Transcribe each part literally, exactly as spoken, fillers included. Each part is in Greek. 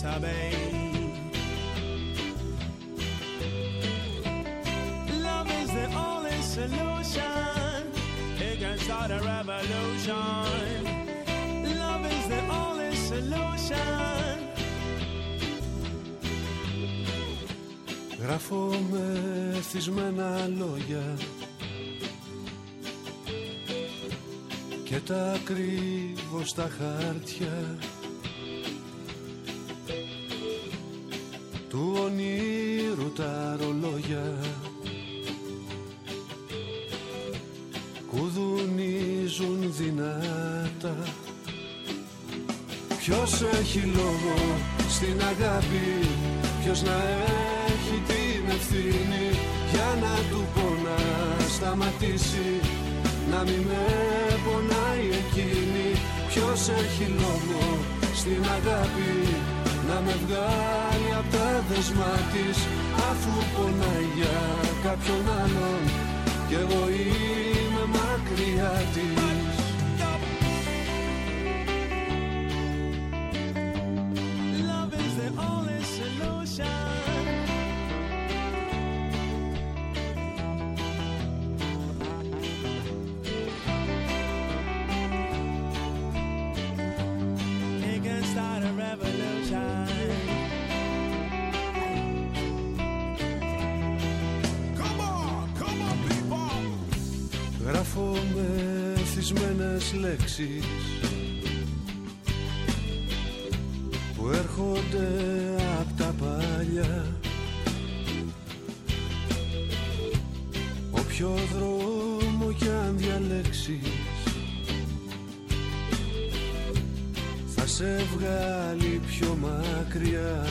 disobey. Love is the only solution. It can start a revolution. Love is the only solution. Γράφω με εθισμένα λόγια και τα κρύβω στα χάρτια του ονείρου τα ρολόγια κουδουνίζουν δυνατά. Ποιος έχει λόγο στην αγάπη, ποιος να έχει την ευθύνη για να του πω να σταματήσει, να μην με πονάει εκείνη. Ποιος έχει λόγο στην αγάπη να με βγάλει απ' τα δεσμά της, αφού πονάει για κάποιον άλλον κι εγώ είμαι μακριά της. Γράφω με θυσμένες λέξεις που έρχονται απ' τα παλιά. Όποιο δρόμο κι αν διαλέξεις θα σε βγάλει πιο μακριά.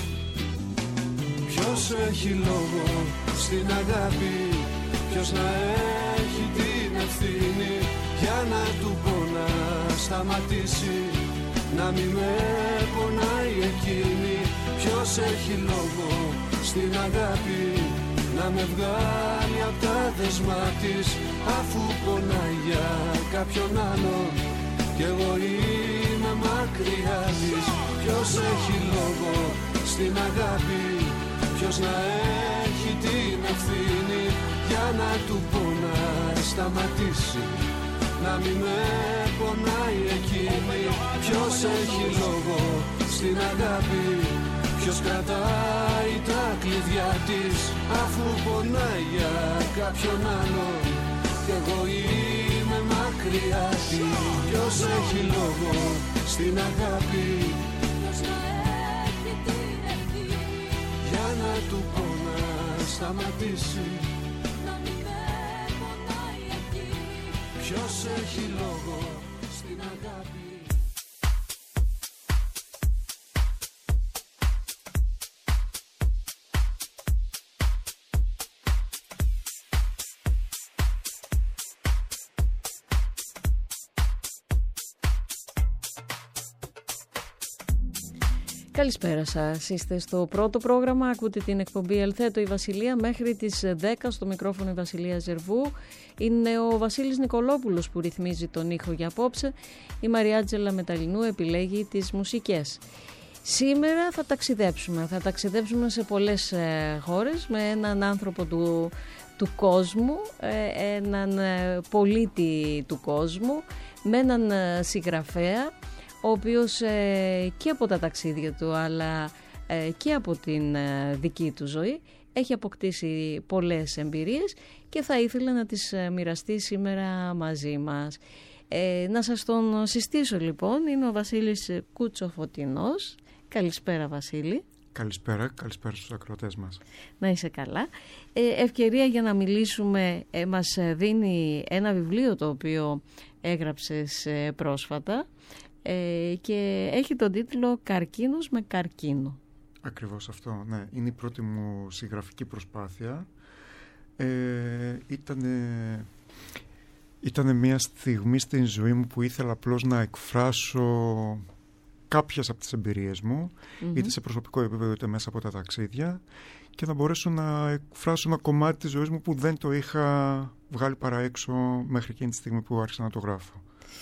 Ποιος έχει λόγο στην αγάπη, ποιος να έχει την ευθύνη για να του πω να σταματήσει, να μην με πονάει εκείνη. Ποιος έχει λόγο στην αγάπη να με βγάλει απ' τα δεσμά της, αφού πονάει για κάποιον άλλον κι εγώ είμαι μακριά της. Ποιος έχει λόγο στην αγάπη, ποιος να έχει την ευθύνη για να του πω να σταματήσει, να μην με πονάει εκείνη. Ποιος έχει λόγο στην αγάπη, ποιος κρατάει τα κλειδιά της, αφού πονάει για κάποιον άλλον κι εγώ είμαι μακριά της. Ποιος έχει λόγο στην αγάπη, για να του πω να σταματήσει, ποιος έχει λόγο στην αγάπη. Καλησπέρα σας. Είστε στο πρώτο πρόγραμμα. Ακούτε την εκπομπή Ελθέτω η Βασιλεία μέχρι τις δέκα. Στο μικρόφωνο η Βασιλεία Ζερβού. Είναι ο Βασίλης Νικολόπουλος που ρυθμίζει τον ήχο για απόψε. Η Μαριάτζελα Μεταλλινού επιλέγει τις μουσικές. Σήμερα θα ταξιδέψουμε. Θα ταξιδέψουμε σε πολλές ε, χώρες με έναν άνθρωπο του, του κόσμου, ε, έναν ε, πολίτη του κόσμου, με έναν ε, συγγραφέα, ο οποίος ε, και από τα ταξίδια του αλλά ε, και από την ε, δική του ζωή έχει αποκτήσει πολλές εμπειρίες και θα ήθελα να τις ε, μοιραστεί σήμερα μαζί μας. Ε, να σας τον συστήσω λοιπόν, είναι ο Βασίλης Κουτσοφωτεινός. Καλησπέρα Βασίλη. Καλησπέρα, καλησπέρα στους ακροατές μας. Να είσαι καλά. Ε, ευκαιρία για να μιλήσουμε ε, μας δίνει ένα βιβλίο το οποίο έγραψες ε, πρόσφατα. Ε, και έχει τον τίτλο «Καρκίνος με καρκίνο». Ακριβώς αυτό, ναι. Είναι η πρώτη μου συγγραφική προσπάθεια. Ε, ήτανε, ήτανε μια στιγμή στην ζωή μου που ήθελα απλώς να εκφράσω κάποιες από τις εμπειρίες μου, mm-hmm. είτε σε προσωπικό επίπεδο είτε μέσα από τα ταξίδια, και να μπορέσω να εκφράσω ένα κομμάτι της ζωής μου που δεν το είχα βγάλει παρά έξω μέχρι εκείνη τη στιγμή που άρχισα να το γράφω.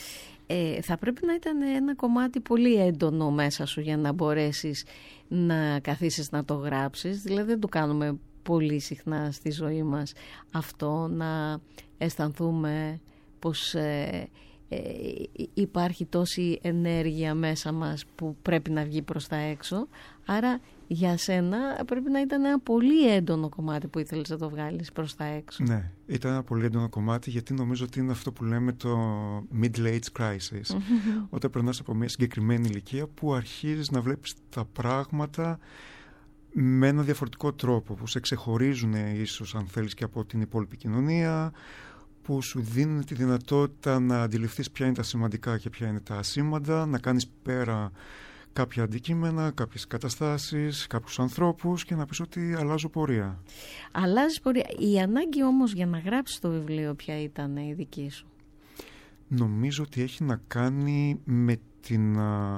Ε, θα πρέπει να ήταν ένα κομμάτι πολύ έντονο μέσα σου για να μπορέσεις να καθίσεις να το γράψεις. Δηλαδή δεν το κάνουμε πολύ συχνά στη ζωή μας αυτό, να αισθανθούμε πως ε, ε, υπάρχει τόση ενέργεια μέσα μας που πρέπει να βγει προς τα έξω. Άρα για σένα πρέπει να ήταν ένα πολύ έντονο κομμάτι που ήθελες να το βγάλεις προς τα έξω. Ναι, ήταν ένα πολύ έντονο κομμάτι, γιατί νομίζω ότι είναι αυτό που λέμε το middle age crisis. Mm-hmm. Όταν περνάς από μια συγκεκριμένη ηλικία που αρχίζεις να βλέπεις τα πράγματα με ένα διαφορετικό τρόπο, που σε ξεχωρίζουν ίσως, αν θέλεις, και από την υπόλοιπη κοινωνία, που σου δίνουν τη δυνατότητα να αντιληφθείς ποια είναι τα σημαντικά και ποια είναι τα ασήμαντα, να κάνεις πέρα κάποια αντικείμενα, κάποιες καταστάσεις, κάποιους ανθρώπους και να πεις ότι αλλάζω πορεία. Αλλάζεις πορεία. Η ανάγκη όμως για να γράψεις το βιβλίο ποια ήταν η δική σου? Νομίζω ότι έχει να κάνει με την...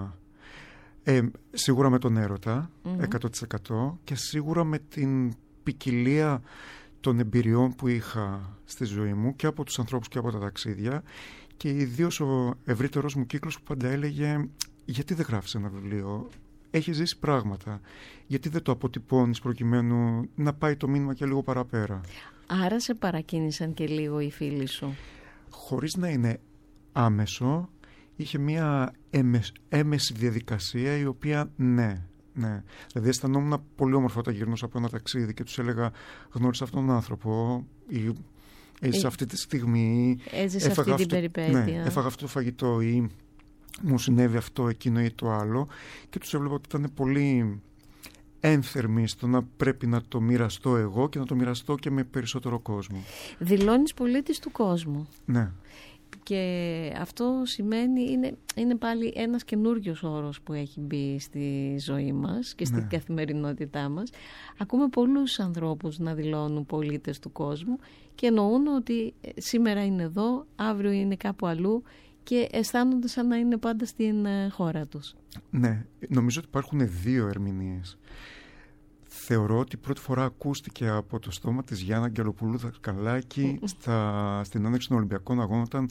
Ε, σίγουρα με τον έρωτα, mm-hmm. εκατό τοις εκατό, και σίγουρα με την ποικιλία των εμπειριών που είχα στη ζωή μου και από τους ανθρώπους και από τα ταξίδια, και ιδίως ο ευρύτερος μου κύκλος που πάντα έλεγε: γιατί δεν γράφεις ένα βιβλίο, έχεις ζήσει πράγματα, γιατί δεν το αποτυπώνεις προκειμένου να πάει το μήνυμα και λίγο παραπέρα? Άρα σε παρακίνησαν και λίγο οι φίλοι σου? Χωρίς να είναι άμεσο, είχε μια έμεση, έμεση διαδικασία, η οποία ναι, ναι. Δηλαδή αισθανόμουν πολύ όμορφα όταν γυρνούσα από ένα ταξίδι και τους έλεγα: γνώρισα αυτόν τον άνθρωπο, ή έζησα αυτή τη στιγμή, έζησα αυτή την αυτό, περιπέτεια, ναι, έφαγα αυτό το φαγητό, ή μου συνέβη αυτό, εκείνο ή το άλλο, και τους έβλεπα ότι ήταν πολύ ένθερμοι στο να πρέπει να το μοιραστώ εγώ και να το μοιραστώ και με περισσότερο κόσμο. Δηλώνεις πολίτης του κόσμου. Ναι. Και αυτό σημαίνει, είναι, είναι πάλι ένας καινούριος όρος που έχει μπει στη ζωή μας και στην ναι. καθημερινότητά μας. Ακούμε πολλούς ανθρώπους να δηλώνουν πολίτες του κόσμου και εννοούν ότι σήμερα είναι εδώ, αύριο είναι κάπου αλλού και αισθάνονται σαν να είναι πάντα στην χώρα τους. Ναι, νομίζω ότι υπάρχουν δύο ερμηνείες. Θεωρώ ότι πρώτη φορά ακούστηκε από το στόμα της Γιάννα Αγγελοπούλου Δασκαλάκη στα, στην άνοιξη των Ολυμπιακών Αγώνων, όταν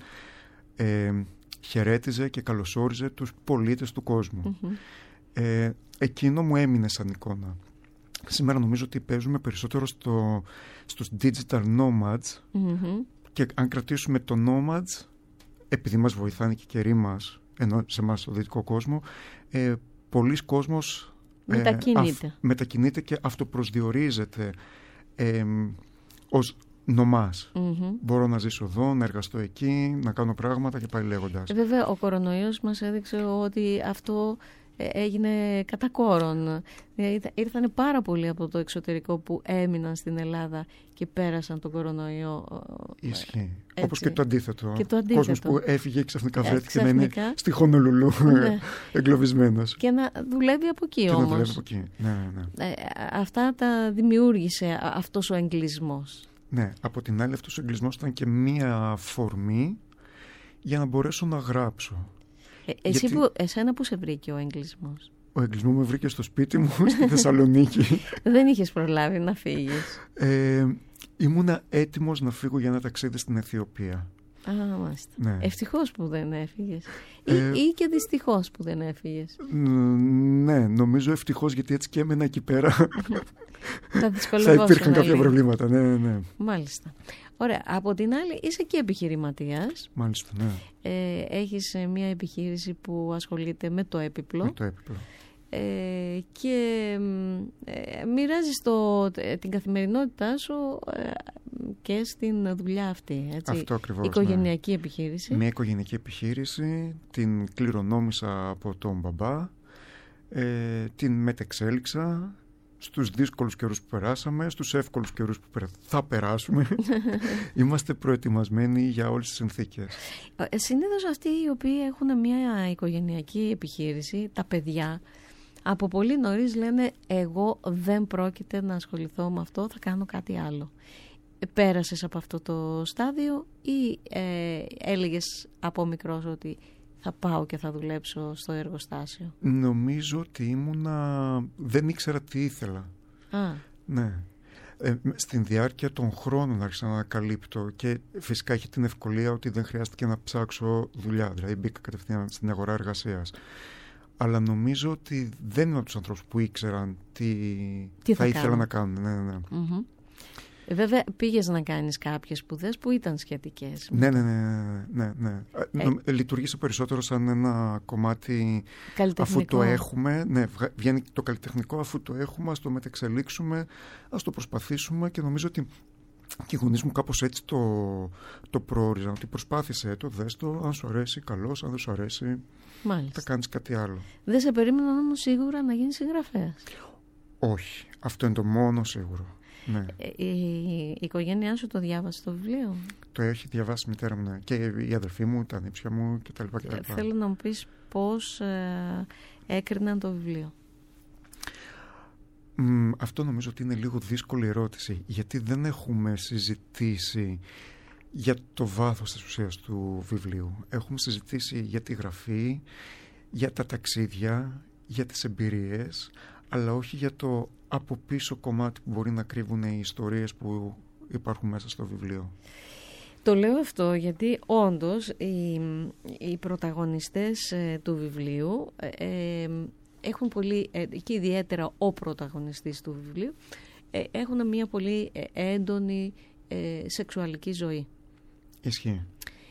ε, χαιρέτιζε και καλωσόριζε τους πολίτες του κόσμου. Mm-hmm. Ε, εκείνο μου έμεινε σαν εικόνα. Σήμερα νομίζω ότι παίζουμε περισσότερο στο, στους digital nomads, mm-hmm. και αν κρατήσουμε το nomads, επειδή μας βοηθάνε και οι καιροί μας, ενώ σε εμάς στο δυτικό κόσμο, ε, πολλοί κόσμος μετακινείται. Ε, αυ, μετακινείται και αυτοπροσδιορίζεται ε, ως νομάς. Mm-hmm. Μπορώ να ζήσω εδώ, να εργαστώ εκεί, να κάνω πράγματα και πάλι λέγοντας. Βέβαια, ο κορονοϊός μας έδειξε ότι αυτό έγινε κατά κόρον. Ήρθανε πάρα πολλοί από το εξωτερικό που έμειναν στην Ελλάδα και πέρασαν τον κορονοϊό. Ισχύει. Όπως και το αντίθετο. Και το αντίθετο. Κόσμος που έφυγε και ξαφνικά βρέθηκε να είναι στη Χονολουλού, ναι. εγκλωβισμένος. Και να δουλεύει από εκεί και όμως. Να δουλεύει από εκεί. Ναι, ναι. Ε, αυτά τα δημιούργησε αυτός ο εγκλισμός. Ναι, από την άλλη αυτός ο εγκλισμός ήταν και μία αφορμή για να μπορέσω να γράψω. Ε, εσύ Γιατί... που, εσένα που σε βρήκε ο εγκλισμός? Ο εγκλισμός με βρήκε στο σπίτι μου στη Θεσσαλονίκη. Δεν είχες προλάβει να φύγεις? Ε, ήμουνα έτοιμος να φύγω για ένα ταξίδι στην Αιθιοπία. Α, μάλιστα. Ναι. Ευτυχώς που δεν έφυγες. Ή, ε, ή και δυστυχώς που δεν έφυγες. Ναι, νομίζω ευτυχώς, γιατί έτσι και έμενα εκεί πέρα. Θα, θα υπήρχαν κάποια προβλήματα. Ναι, ναι, ναι. Μάλιστα. Ωραία. Από την άλλη είσαι και επιχειρηματίας. Μάλιστα, ναι. Ε, έχεις μια επιχείρηση που ασχολείται με το έπιπλο. Με το έπιπλο. Ε, και ε, μοιράζεις το, την καθημερινότητά σου ε, και στην δουλειά αυτή, έτσι. Αυτό ακριβώς, οικογενειακή ναι. επιχείρηση. Μια οικογενειακή επιχείρηση, την κληρονόμησα από τον μπαμπά, ε, την μετεξέλιξα στους δύσκολους καιρούς που περάσαμε, στους εύκολους καιρούς που θα περάσουμε. Είμαστε προετοιμασμένοι για όλες τις συνθήκες. Συνήθως αυτοί οι οποίοι έχουν μια οικογενειακή επιχείρηση, τα παιδιά, από πολύ νωρίς λένε εγώ δεν πρόκειται να ασχοληθώ με αυτό, θα κάνω κάτι άλλο. Πέρασες από αυτό το στάδιο ή ε, έλεγες από μικρός ότι θα πάω και θα δουλέψω στο εργοστάσιο? Νομίζω ότι ήμουνα... δεν ήξερα τι ήθελα. Α. Ναι. Ε, στην διάρκεια των χρόνων άρχισα να ανακαλύπτω και φυσικά έχει την ευκολία ότι δεν χρειάστηκε να ψάξω δουλειά, δηλαδή μπήκα κατευθείαν στην αγορά εργασίας. Αλλά νομίζω ότι δεν είμαι από τους ανθρώπους που ήξεραν τι, τι θα, θα ήθελα να κάνω. Ναι, ναι, ναι. Mm-hmm. Βέβαια πήγες να κάνεις κάποιες σπουδές που ήταν σχετικές. Ναι, ναι, ναι, ναι, ναι. Ε, Λειτουργήσε περισσότερο σαν ένα κομμάτι αφού το έχουμε. Ναι, βγαίνει το καλλιτεχνικό, αφού το έχουμε, ας το μετεξελίξουμε, ας το προσπαθήσουμε και νομίζω ότι και οι γονείς μου κάπως έτσι το, το προόριζαν. Ότι προσπάθησε το, δες το, αν σου αρέσει καλώς, αν δεν σου αρέσει Μάλιστα. θα κάνεις κάτι άλλο. Δεν σε περίμεναν όμως σίγουρα να γίνεις συγγραφέας? Όχι, αυτό είναι το μόνο σίγουρο. Ναι. Η, η οικογένειά σου το διάβασε το βιβλίο? Το έχει διαβάσει η μητέρα μου, ναι. Και η αδερφή μου, τα νύψια μου κτλ. Θέλω να μου πεις πώς ε, έκριναν το βιβλίο. Mm, αυτό νομίζω ότι είναι λίγο δύσκολη ερώτηση, γιατί δεν έχουμε συζητήσει για το βάθος της ουσίας του βιβλίου. Έχουμε συζητήσει για τη γραφή, για τα ταξίδια, για τις εμπειρίες, αλλά όχι για το από πίσω κομμάτι που μπορεί να κρύβουν οι ιστορίες που υπάρχουν μέσα στο βιβλίο. Το λέω αυτό γιατί όντως οι, οι πρωταγωνιστές ε, του βιβλίου ε, έχουν πολύ, ε, και ιδιαίτερα ο πρωταγωνιστής του βιβλίου, ε, έχουν μια πολύ ε, έντονη ε, σεξουαλική ζωή. Ισχύει.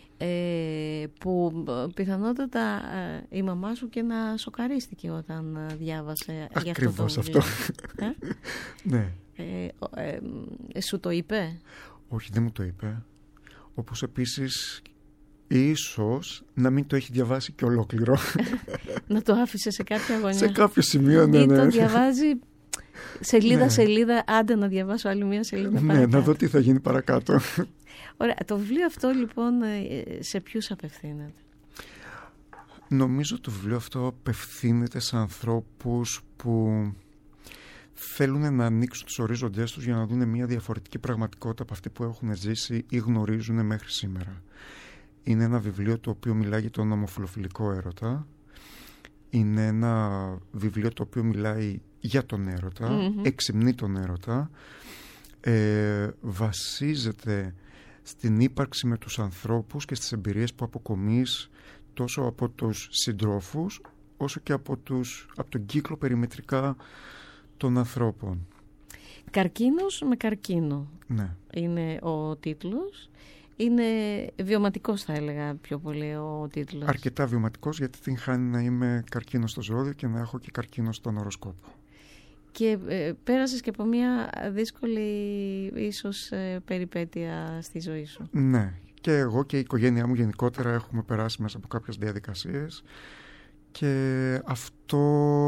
Ε, που πιθανότατα ε, η μαμά σου και να σοκαρίστηκε όταν ε, διάβασε για αυτό το βιβλίο. αυτό. Ε? Ναι. Ε, ε, ε, σου το είπε? Όχι, δεν μου το είπε. Όπως επίσης ίσως να μην το έχει διαβάσει και ολόκληρο. Να το άφησε σε κάποια γωνιά. Σε κάποιο σημείο, ναι, ναι. Ή το διαβάζει σελίδα ναι. σελίδα, άντε να διαβάσω άλλη μία σελίδα ναι, παρακάτω. Να δω τι θα γίνει παρακάτω. Ωραία, το βιβλίο αυτό λοιπόν σε ποιους απευθύνεται? Νομίζω το βιβλίο αυτό απευθύνεται σε ανθρώπους που θέλουν να ανοίξουν τους ορίζοντές τους για να δουν μια διαφορετική πραγματικότητα από αυτή που έχουν ζήσει ή γνωρίζουν μέχρι σήμερα. Είναι ένα βιβλίο το οποίο μιλάει για τον ομοφυλοφιλικό έρωτα. Είναι ένα βιβλίο το οποίο μιλάει για τον έρωτα, mm-hmm. εξυμνεί τον έρωτα, ε, βασίζεται στην ύπαρξη με τους ανθρώπους και στις εμπειρίες που αποκομείς τόσο από τους συντρόφους όσο και από, τους, από τον κύκλο περιμετρικά των ανθρώπων. Καρκίνος με καρκίνο, ναι. Είναι ο τίτλος. Είναι βιωματικός, θα έλεγα πιο πολύ ο τίτλος. Αρκετά βιωματικός, γιατί την χάνει να είμαι καρκίνο στο ζώδιο και να έχω και καρκίνο στον οροσκόπο. Και ε, πέρασες και από μια δύσκολη ίσως ε, περιπέτεια στη ζωή σου. Ναι, και εγώ και η οικογένειά μου γενικότερα έχουμε περάσει μέσα από κάποιες διαδικασίες και αυτό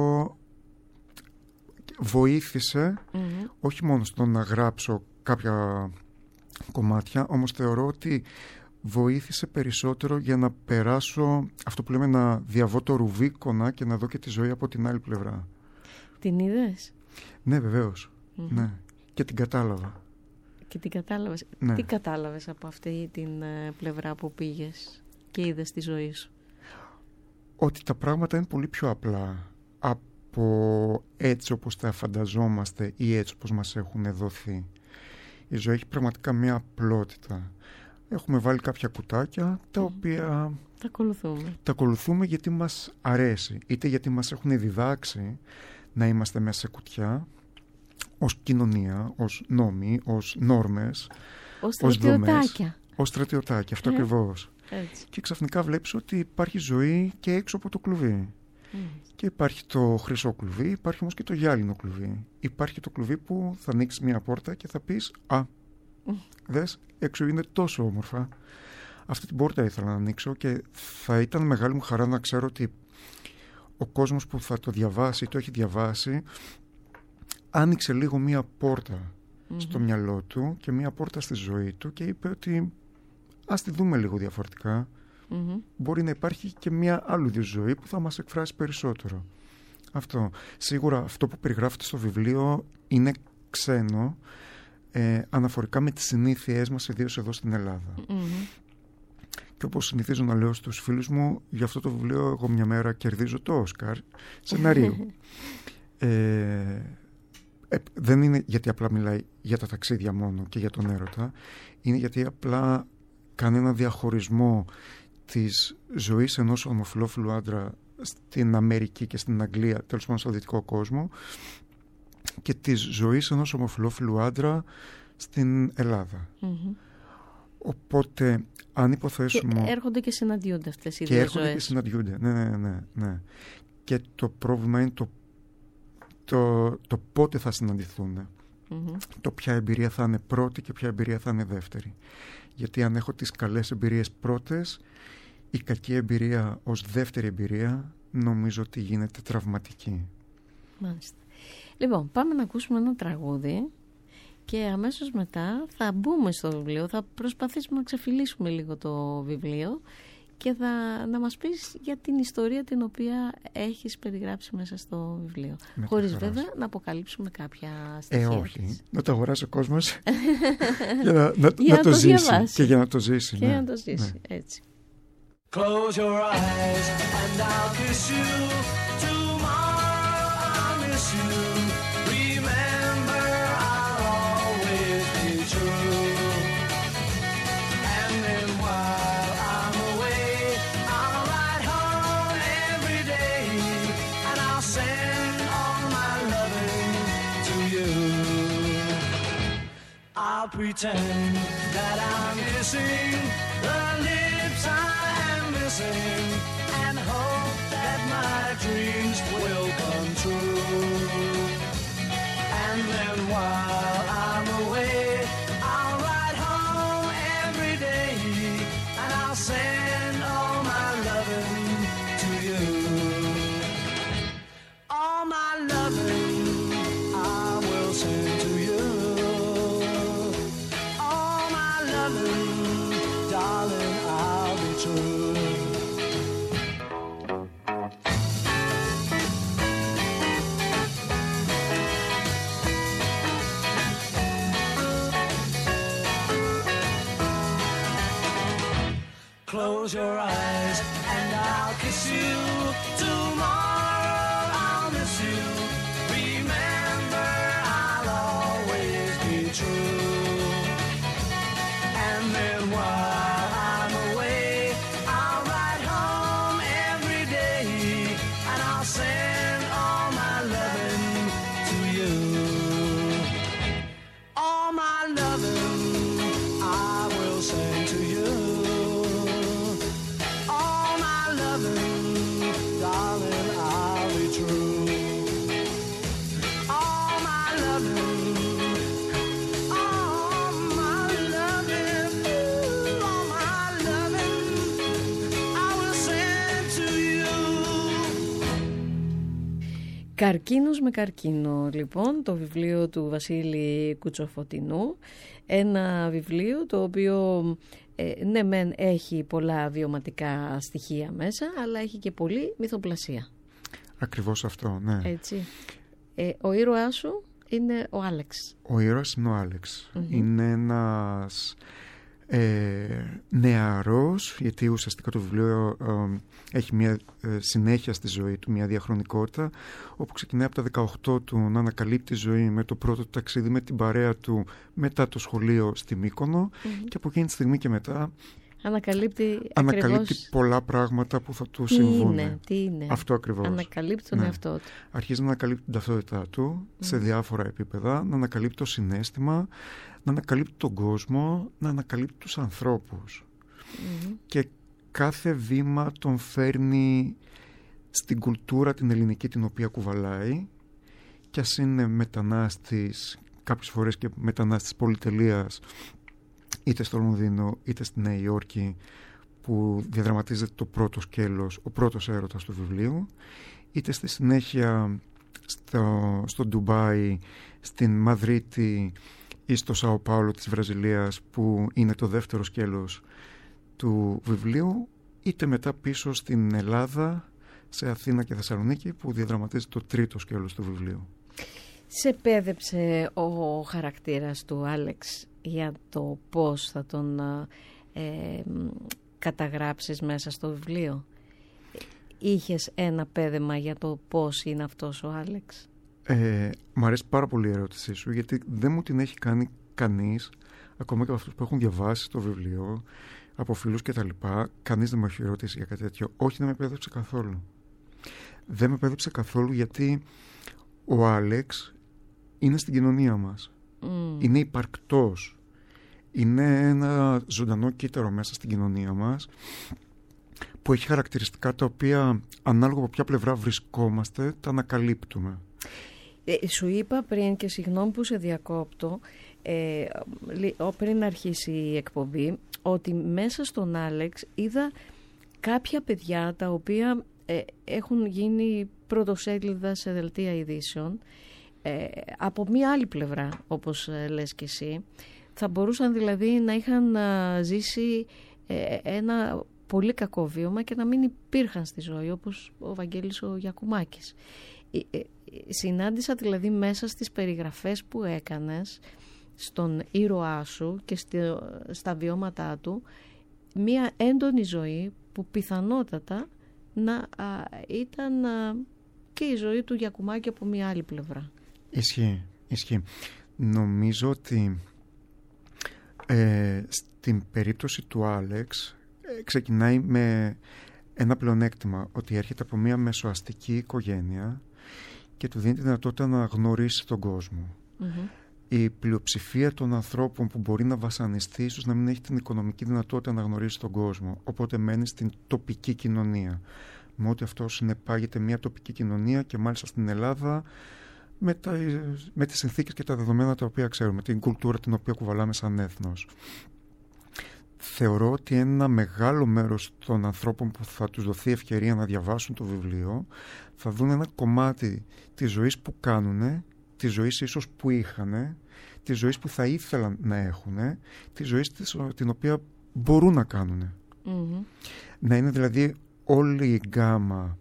βοήθησε mm-hmm. όχι μόνο στο να γράψω κάποια κομμάτια, όμως θεωρώ ότι βοήθησε περισσότερο για να περάσω αυτό που λέμε να διαβώ το ρουβίκονα και να δω και τη ζωή από την άλλη πλευρά. Την είδες? Ναι, βεβαίως. Mm-hmm. Ναι. Και την κατάλαβα. Και την κατάλαβες. Ναι. Τι κατάλαβες από αυτή την πλευρά που πήγες και είδες τη ζωή σου? Ότι τα πράγματα είναι πολύ πιο απλά από έτσι όπως τα φανταζόμαστε ή έτσι όπως μας έχουν δοθεί. Η ζωή έχει πραγματικά μια απλότητα. Έχουμε βάλει κάποια κουτάκια τα οποία τα ακολουθούμε. Τα ακολουθούμε γιατί μας αρέσει, είτε γιατί μας έχουν διδάξει να είμαστε μέσα σε κουτιά ως κοινωνία, ως νόμοι, ως νόρμες, ως στρατιωτάκια. Ως στρατιωτάκια, αυτό ε, ακριβώς. Έτσι. Και ξαφνικά βλέπεις ότι υπάρχει ζωή και έξω από το κλουβί. Mm. Και υπάρχει το χρυσό κλουβί, υπάρχει όμως και το γυάλινο κλουβί. Υπάρχει το κλουβί που θα ανοίξεις μια πόρτα και θα πεις «Α, mm. δες, έξω είναι τόσο όμορφα». Αυτή την πόρτα ήθελα να ανοίξω και θα ήταν μεγάλη μου χαρά να ξέρω ότι ο κόσμος που θα το διαβάσει ή το έχει διαβάσει άνοιξε λίγο μια πόρτα mm-hmm. στο μυαλό του και μια πόρτα στη ζωή του και είπε ότι ας τη δούμε λίγο διαφορετικά. Mm-hmm. Μπορεί να υπάρχει και μια άλλη ζωή που θα μας εκφράσει περισσότερο. Αυτό. Σίγουρα αυτό που περιγράφεται στο βιβλίο είναι ξένο ε, αναφορικά με τις συνήθειές μας, ιδίως εδώ στην Ελλάδα. Mm-hmm. Και όπως συνηθίζω να λέω στους φίλους μου, για αυτό το βιβλίο εγώ μια μέρα κερδίζω το Όσκαρ σεναρίου. ε, Ε, δεν είναι γιατί απλά μιλάει για τα ταξίδια μόνο και για τον έρωτα. Είναι γιατί απλά κάνει ένα διαχωρισμό της ζωής ενός ομοφυλόφιλου άντρα στην Αμερική και στην Αγγλία, τέλος πάντων στον δυτικό κόσμο, και της ζωής ενός ομοφυλόφιλου άντρα στην Ελλάδα. Mm-hmm. Οπότε, αν υποθέσουμε... Και έρχονται και συναντιούνται αυτές οι και δύο έρχονται ζωές. Και συναντιούνται, ναι, ναι, ναι, ναι. Και το πρόβλημα είναι το, το, το πότε θα συναντηθούν. Mm-hmm. Το ποια εμπειρία θα είναι πρώτη και ποια εμπειρία θα είναι δεύτερη. Γιατί αν έχω τις καλές εμπειρίες πρώτες, η κακή εμπειρία ως δεύτερη εμπειρία νομίζω ότι γίνεται τραυματική. Μάλιστα. Λοιπόν, πάμε να ακούσουμε ένα τραγούδι και αμέσως μετά θα μπούμε στο βιβλίο, θα προσπαθήσουμε να ξεφυλίσουμε λίγο το βιβλίο και θα να μας πεις για την ιστορία την οποία έχεις περιγράψει μέσα στο βιβλίο. Με χωρίς βέβαια να αποκαλύψουμε κάποια στοιχεία. Ε, όχι. Της. Να το αγοράσει ο κόσμος για να, να, για να, να το, το ζήσει. Διαβάσει. Και για να το ζήσει. Και ναι. για να το ζήσει, ναι. έτσι. Close your eyes and I'll kiss you. Tomorrow I'll miss you. Remember, I'll always be true. And then while I'm away, I'll ride home every day, and I'll send all my loving to you. I'll pretend that I'm kissing the lips I am missing, and hope that my dreams will come true. And then while I'm away, I'll ride home every day, and I'll send all my loving to you. All my loving I will send to you. All my loving, darling, I'll be true. Close your eyes and I'll kiss you. Tomorrow I'll miss you. Remember, I'll always be true. And then while I'm away, I'll ride home every day, and I'll send all my loving to you. All my loving I will send to you. Καρκίνος με καρκίνο, λοιπόν, το βιβλίο του Βασίλη Κουτσοφωτεινού. Ένα βιβλίο το οποίο ε, ναι μεν έχει πολλά βιωματικά στοιχεία μέσα, αλλά έχει και πολύ μυθοπλασία. Ακριβώς αυτό, ναι. Έτσι. Ε, ο ήρωάς σου είναι ο Άλεξ. Ο ήρωας είναι ο Άλεξ. Mm-hmm. Είναι ένας ε, νεαρός, γιατί ουσιαστικά το βιβλίο ε, έχει μια ε, συνέχεια στη ζωή του, μια διαχρονικότητα, όπου ξεκινάει από τα δεκαοκτώ του να ανακαλύπτει ζωή με το πρώτο ταξίδι με την παρέα του μετά το σχολείο στη Μύκονο, mm-hmm. και από εκείνη τη στιγμή και μετά ανακαλύπτει, ανακαλύπτει ακριβώς πολλά πράγματα που θα του τι συμβούν. Είναι, τι είναι. Αυτό ακριβώς. Ανακαλύπτει τον ναι. εαυτό του. Αρχίζει να ανακαλύπτει την ταυτότητά του mm. σε διάφορα επίπεδα, να ανακαλύπτει το συναίσθημα, να ανακαλύπτει τον κόσμο, να ανακαλύπτει τους ανθρώπους. Mm. Και κάθε βήμα τον φέρνει στην κουλτούρα την ελληνική την οποία κουβαλάει, και ας είναι μετανάστης, κάποιες φορές και μετανάστης πολυτελείας, είτε στο Λονδίνο είτε στη Νέα Υόρκη, που διαδραματίζεται το πρώτο σκέλος, ο πρώτος έρωτας του βιβλίου, είτε στη συνέχεια στο, στο Ντουμπάι, στην Μαδρίτη ή στο Σάο Πάολο της Βραζιλίας, που είναι το δεύτερο σκέλος του βιβλίου, είτε μετά πίσω στην Ελλάδα, σε Αθήνα και Θεσσαλονίκη, που διαδραματίζεται το τρίτο σκέλος του βιβλίου. Σε πέδεψε ο χαρακτήρας του Άλεξ για το πώς θα τον ε, καταγράψεις μέσα στο βιβλίο? Είχες ένα πέδεμα για το πώς είναι αυτός ο Άλεξ? Ε, μ' αρέσει πάρα πολύ η ερώτησή σου, γιατί δεν μου την έχει κάνει κανείς, ακόμα και από αυτούς που έχουν διαβάσει το βιβλίο, από φίλους και τα λοιπά. Κανείς δεν μου έχει ερωτήσει για κάτι τέτοιο. Όχι, δεν με επέδεψε καθόλου. Δεν με επέδεψε καθόλου, γιατί ο Άλεξ είναι στην κοινωνία μας. Mm. Είναι υπαρκτός. Είναι ένα ζωντανό κύτταρο μέσα στην κοινωνία μας, που έχει χαρακτηριστικά τα οποία, ανάλογα από ποια πλευρά βρισκόμαστε, τα ανακαλύπτουμε. Ε, σου είπα πριν, και συγγνώμη που σε διακόπτω, ε, πριν αρχίσει η εκπομπή, ότι μέσα στον Άλεξ είδα κάποια παιδιά τα οποία ε, έχουν γίνει πρωτοσέλιδα σε δελτία ειδήσεων, ε, από μία άλλη πλευρά, όπως ε, λες και εσύ. Θα μπορούσαν δηλαδή να είχαν α, ζήσει ε, ένα πολύ κακό βίωμα και να μην υπήρχαν στη ζωή, όπως ο Βαγγέλης ο Γιακουμάκης. Ε, ε, συνάντησα δηλαδή μέσα στις περιγραφές που έκανες στον ήρωά σου και στη, στα βιώματά του μία έντονη ζωή που πιθανότατα να α, ήταν α, και η ζωή του Γιακουμάκη από μία άλλη πλευρά. Ισχύει, ισχύει. Νομίζω ότι ε, στην περίπτωση του Άλεξ ε, ξεκινάει με ένα πλεονέκτημα, ότι έρχεται από μία μεσοαστική οικογένεια και του δίνει τη δυνατότητα να γνωρίσει τον κόσμο. Mm-hmm. Η πλειοψηφία των ανθρώπων που μπορεί να βασανιστεί ίσως να μην έχει την οικονομική δυνατότητα να γνωρίσει τον κόσμο, οπότε μένει στην τοπική κοινωνία. Με ό,τι αυτό συνεπάγεται μια τοπική κοινωνία, και μάλιστα στην Ελλάδα με, τα, με τις συνθήκες και τα δεδομένα τα οποία ξέρουμε, την κουλτούρα την οποία κουβαλάμε σαν έθνος. Θεωρώ ότι ένα μεγάλο μέρος των ανθρώπων που θα τους δοθεί ευκαιρία να διαβάσουν το βιβλίο θα δουν ένα κομμάτι της ζωής που κάνουν, της ζωής ίσως που είχαν, της ζωής που θα ήθελαν να έχουν, της ζωής την οποία μπορούν να κάνουν. Mm-hmm. Να είναι δηλαδή όλη η γκάμα,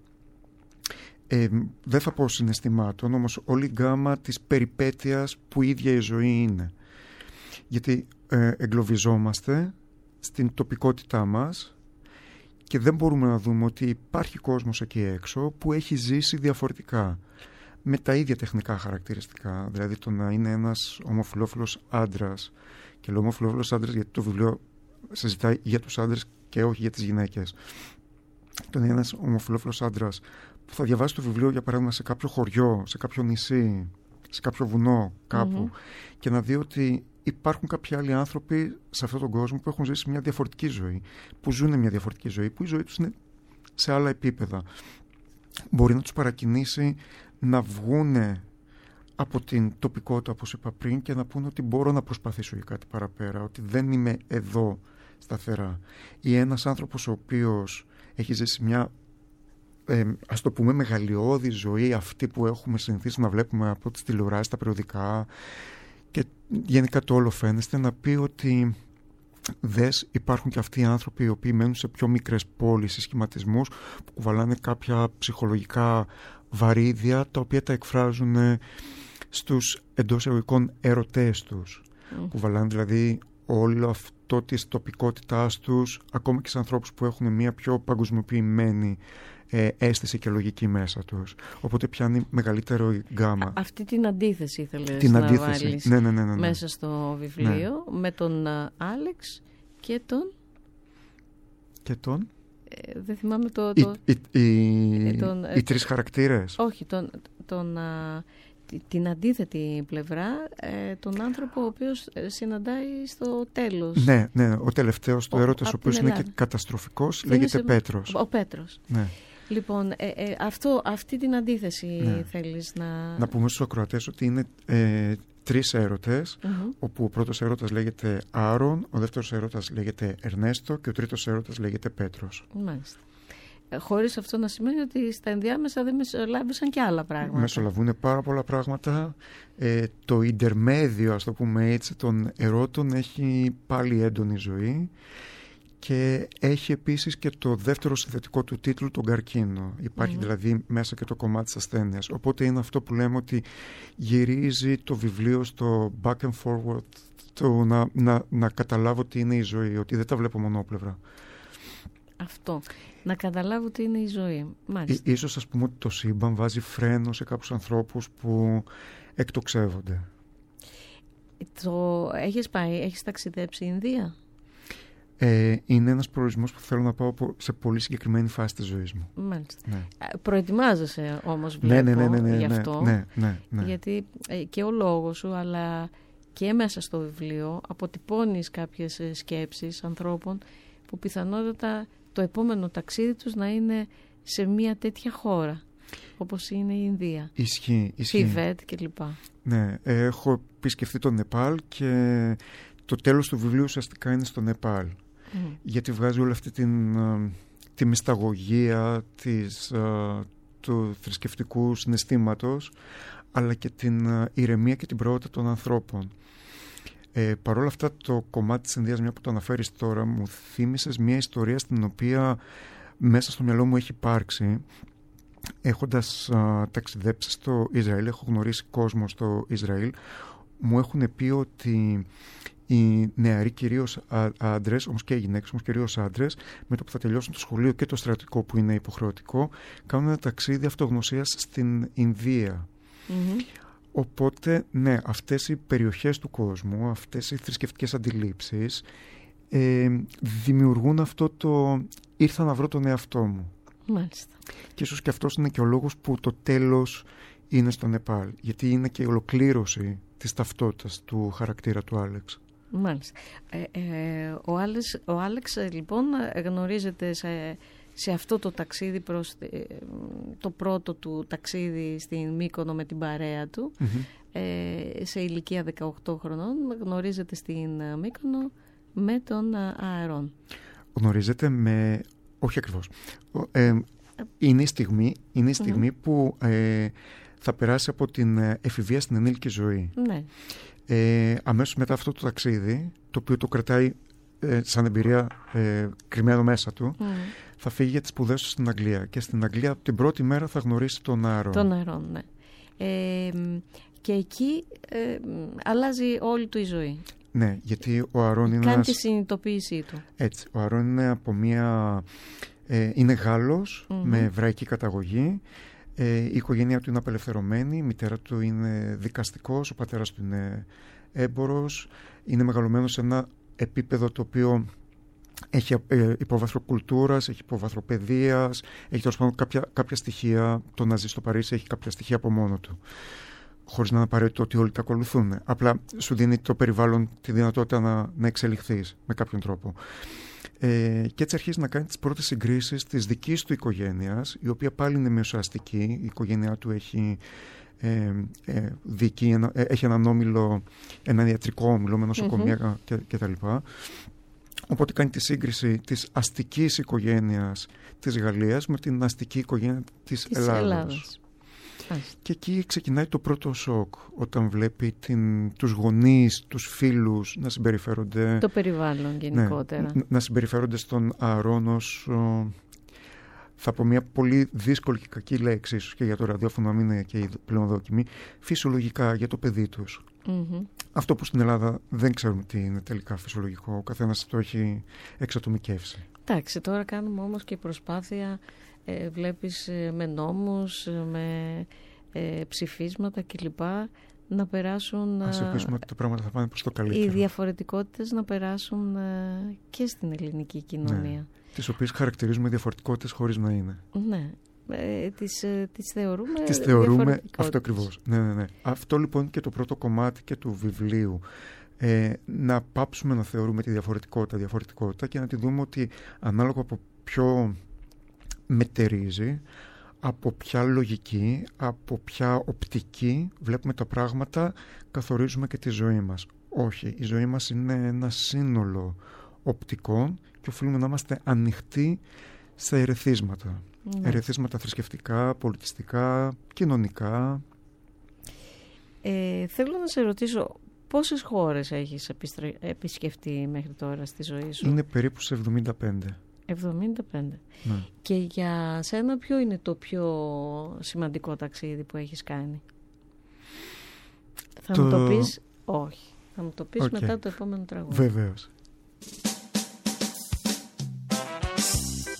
ε, δεν θα πω συναισθημάτων, όμως όλη η γκάμα της περιπέτειας που η ίδια η ζωή είναι. Γιατί ε, εγκλωβιζόμαστε στην τοπικότητά μας και δεν μπορούμε να δούμε ότι υπάρχει κόσμος εκεί έξω που έχει ζήσει διαφορετικά, με τα ίδια τεχνικά χαρακτηριστικά. Δηλαδή το να είναι ένας ομοφυλόφιλος άντρας, και λέω ομοφυλόφιλος άντρας γιατί το βιβλίο συζητάει για τους άντρες και όχι για τις γυναίκες. Το να είναι ένας ομοφυλόφιλος άντρας που θα διαβάσει το βιβλίο, για παράδειγμα, σε κάποιο χωριό, σε κάποιο νησί, σε κάποιο βουνό κάπου, mm-hmm. και να δει ότι υπάρχουν κάποιοι άλλοι άνθρωποι σε αυτόν τον κόσμο που έχουν ζήσει μια διαφορετική ζωή, που ζουν μια διαφορετική ζωή, που η ζωή τους είναι σε άλλα επίπεδα. Μπορεί να τους παρακινήσει να βγούνε από την τοπικότητα, όπως είπα πριν, και να πούνε ότι μπορώ να προσπαθήσω για κάτι παραπέρα, ότι δεν είμαι εδώ σταθερά. Ή ένας άνθρωπος ο οποίος έχει ζήσει μια, ε, ας το πούμε, μεγαλειώδη ζωή, αυτή που έχουμε συνηθίσει να βλέπουμε από τις τηλεοράσεις, τα περιοδικά, και γενικά το όλο φαίνεστε, να πει ότι δες, υπάρχουν και αυτοί οι άνθρωποι οι οποίοι μένουν σε πιο μικρές πόλεις, σε σχηματισμούς που κουβαλάνε κάποια ψυχολογικά βαρύδια, τα οποία τα εκφράζουν στους εντός εισαγωγικών ερωτές τους. Mm. Κουβαλάνε δηλαδή όλο αυτό της τοπικότητάς τους, ακόμα και σε ανθρώπους που έχουν μια πιο παγκοσμιοποιημένη ε, αίσθηση και λογική μέσα τους. Οπότε πιάνει μεγαλύτερο γκάμα. Α, αυτή την αντίθεση ήθελες την να αντίθεση. Βάλεις ναι, ναι, ναι, ναι, ναι. μέσα στο βιβλίο, ναι. με τον Άλεξ και τον... Και τον... Ε, δεν θυμάμαι το... το... Οι, οι, οι, τον, οι τρεις χαρακτήρες. Όχι, τον, τον, α, την αντίθετη πλευρά, ε, τον άνθρωπο ο οποίος συναντάει στο τέλος. Ναι, ναι, ο τελευταίος του έρωτας, ο οποίος είναι και καταστροφικός, λέγεται σε... Πέτρος. Ο Πέτρος. Ναι. Λοιπόν, ε, ε, αυτό, αυτή την αντίθεση ναι. θέλεις να... Να πούμε στους ακροατές ότι είναι ε, τρεις έρωτες, mm-hmm. όπου ο πρώτος έρωτας λέγεται Άρον, ο δεύτερος έρωτας λέγεται Ερνέστο και ο τρίτος έρωτας λέγεται Πέτρος. Μάλιστα. Ε, χωρίς αυτό να σημαίνει ότι στα ενδιάμεσα δεν μεσολάβησαν και άλλα πράγματα. Μεσολαβούν πάρα πολλά πράγματα. Ε, το ιντερμέδιο, ας το πούμε έτσι, των ερώτων έχει πάλι έντονη ζωή. Και έχει επίσης και το δεύτερο συνθετικό του τίτλου, τον καρκίνο. Υπάρχει mm-hmm. δηλαδή μέσα και το κομμάτι της ασθένειας. Οπότε είναι αυτό που λέμε ότι γυρίζει το βιβλίο στο back and forward, το να, να, να καταλάβω τι είναι η ζωή, ότι δεν τα βλέπω μονόπλευρα. Αυτό. Να καταλάβω τι είναι η ζωή. Μάλιστα. Ή, ίσως ας πούμε ότι το σύμπαν βάζει φρένο σε κάποιους ανθρώπους που εκτοξεύονται. Το... Έχεις πάει, έχεις ταξιδέψει Ινδία? Ε, είναι ένας προορισμός που θέλω να πάω σε πολύ συγκεκριμένη φάση της ζωής μου. Μάλιστα. Ναι. Προετοιμάζεσαι όμως, βλέπω, ναι, ναι, ναι, ναι, γι' ναι, αυτό. Ναι, ναι, ναι. Γιατί ε, και ο λόγος σου, αλλά και μέσα στο βιβλίο αποτυπώνεις κάποιες σκέψεις ανθρώπων που πιθανότατα το επόμενο ταξίδι τους να είναι σε μια τέτοια χώρα όπως είναι η Ινδία. Ισχύει, ισχύει. Θιβέτ κλπ. Ναι, έχω επισκεφθεί το Νεπάλ και το τέλος του βιβλίου ουσιαστικά είναι στο Νεπάλ. Mm. Γιατί βγάζει όλη αυτή την, τη μυσταγωγία της, του θρησκευτικού συναισθήματος, αλλά και την ηρεμία και την προότητα των ανθρώπων. Ε, Παρ' όλα αυτά, το κομμάτι της Ινδίας, μια που το αναφέρεις τώρα, μου θύμισες μια ιστορία στην οποία μέσα στο μυαλό μου έχει υπάρξει. Έχοντας α, ταξιδέψει στο Ισραήλ, έχω γνωρίσει κόσμο στο Ισραήλ, μου έχουν πει ότι οι νεαροί κυρίως άντρες, όμως και οι γυναίκες, όμως κυρίως άντρες, με το που θα τελειώσουν το σχολείο και το στρατικό που είναι υποχρεωτικό, κάνουν ένα ταξίδι αυτογνωσίας στην Ινδία. Mm-hmm. Οπότε, ναι, αυτές οι περιοχές του κόσμου, αυτές οι θρησκευτικές αντιλήψεις ε, δημιουργούν αυτό το «ήρθα να βρω τον εαυτό μου». Μάλιστα. Και ίσως και αυτός είναι και ο λόγος που το τέλος είναι στο Νεπάλ, γιατί είναι και η ολοκλήρωση της ταυτότητας του χαρακτήρα του Άλεξ. Μάλιστα. Ε, ε, ο, Άλεξ, ο Άλεξ λοιπόν γνωρίζεται σε, σε αυτό το ταξίδι προς το πρώτο του ταξίδι στην Μύκονο με την παρέα του. Mm-hmm. Ε, σε ηλικία δεκαοκτώ χρονών γνωρίζεται στην Μύκονο με τον Αερόν. Γνωρίζεται με... Όχι ακριβώς. Ε, είναι η στιγμή, είναι η στιγμή mm-hmm. που ε, θα περάσει από την εφηβεία στην ενήλικη ζωή. Ναι. Ε, αμέσως μετά αυτό το ταξίδι, το οποίο το κρατάει ε, σαν εμπειρία ε, κρυμμένο μέσα του, mm. θα φύγει για τις σπουδές του στην Αγγλία. Και στην Αγγλία την πρώτη μέρα θα γνωρίσει τον Αερόν. Τον Αερόν, ναι. Ε, και εκεί ε, αλλάζει όλη του η ζωή. Ναι, γιατί ο Αερόν είναι κάνει ένας... τη συνειδητοποίησή του. Έτσι, ο Αερόν είναι από μια... Ε, είναι Γάλλος mm-hmm. με εβραϊκή καταγωγή. Ε, η οικογένεια του είναι απελευθερωμένη, η μητέρα του είναι δικαστικός, ο πατέρας του είναι έμπορος. Είναι μεγαλωμένος σε ένα επίπεδο το οποίο έχει ε, υπόβαθρο κουλτούρας, έχει υπόβαθρο παιδείας, έχει τέλος πάντων κάποια, κάποια στοιχεία, το να ζει στο Παρίσι έχει κάποια στοιχεία από μόνο του. Χωρίς να είναι απαραίτητο ότι όλοι τα ακολουθούν. Απλά σου δίνει το περιβάλλον τη δυνατότητα να, να εξελιχθείς με κάποιον τρόπο. Ε, και έτσι αρχίζει να κάνει τις πρώτες συγκρίσεις της δικής του οικογένειας, η οποία πάλι είναι μεσοαστική. Η οικογένειά του έχει, ε, ε, δική, ένα, ε, έχει έναν όμιλο, ένα ιατρικό όμιλο με νοσοκομεία mm-hmm. κτλ. Οπότε κάνει τη σύγκριση της αστικής οικογένειας της Γαλλίας με την αστική οικογένεια της, της Ελλάδος. Ελλάδος. Και εκεί ξεκινάει το πρώτο σοκ, όταν βλέπει την, τους γονείς, τους φίλους να συμπεριφέρονται... Το περιβάλλον γενικότερα. Ναι, να συμπεριφέρονται στον Αερόν ως, θα πω μια πολύ δύσκολη και κακή λέξη, ίσως και για το ραδιόφωνο να μην είναι και πλέον δόκιμη, φυσιολογικά για το παιδί τους. Mm-hmm. Αυτό που στην Ελλάδα δεν ξέρουμε τι είναι τελικά φυσιολογικό, ο καθένας το έχει εξατομικεύσει. Εντάξει, τώρα κάνουμε όμως και προσπάθεια... Ε, βλέπεις ε, με νόμους, με ε, ψηφίσματα κλπ. Να περάσουν... Ας ελπίσουμε ότι τα πράγματα θα πάνε προς το καλύτερο. Οι διαφορετικότητες να περάσουν ε, και στην ελληνική κοινωνία. Ναι. Τις οποίες χαρακτηρίζουμε διαφορετικότητες χωρίς να είναι. Ναι. Ε, τις, ε, τις θεωρούμε Τις θεωρούμε αυτό ακριβώς. Ναι, ναι, ναι. Αυτό λοιπόν και το πρώτο κομμάτι και του βιβλίου. Ε, να πάψουμε να θεωρούμε τη διαφορετικότητα διαφορετικότητα και να τη δούμε ότι ανάλογα από ποιο... μετερίζει, από ποια λογική, από ποια οπτική βλέπουμε τα πράγματα, καθορίζουμε και τη ζωή μας. Όχι, η ζωή μας είναι ένα σύνολο οπτικών και οφείλουμε να είμαστε ανοιχτοί στα ερεθίσματα. Mm. Ερεθίσματα θρησκευτικά, πολιτιστικά, κοινωνικά. Ε, θέλω να σε ρωτήσω, πόσες χώρες έχεις επιστρε... επισκεφτεί μέχρι τώρα στη ζωή σου? Είναι περίπου σε εβδομήντα πέντε. εβδομήντα πέντε. Ναι. Και για σένα ποιο είναι το πιο σημαντικό ταξίδι που έχεις κάνει? Θα το... μου το πεις? Όχι. Θα μου το πεις okay. μετά το επόμενο τραγούδι. Βεβαίως.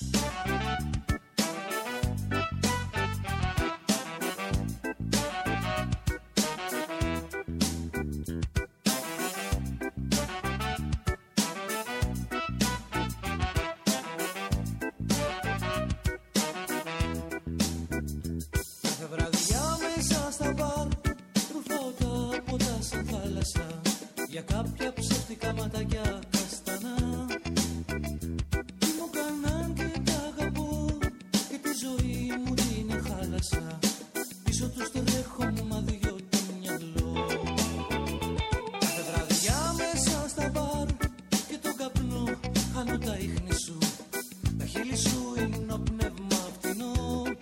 κάποια ψεύτικα ματάκια καστανά. Τι μου κάναν και τα αγαπώ και τη ζωή μου την χάλασα. Πίσω τους τρέχω μα δυο το μυαλό. Κάθε βραδιά μέσα στα μπαρ και τον καπνό χάνω τα ίχνη σου. Τα χείλη σου είναι ο πνεύμα φτηνό.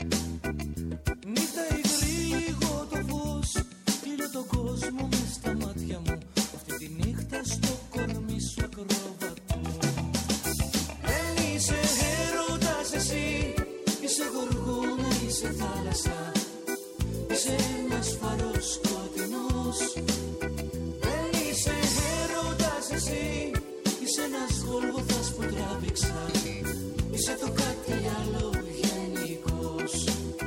Νύχτα υγρή λίγο το φως, κλείνω τον κόσμο μες στα μάτια μου. Αυτή τη νύχτα στο κορμί σου ακροβατώ. Δεν είσαι έρωτας εσύ, είσαι γοργόνα, είσαι θάλασσα. Είσαι ένας φαρός σκοτεινός. Δεν είσαι έρωτας εσύ, είσαι ένας γολγοθάς που τράβηξα. Είσαι το κάτι άλλο γενικός.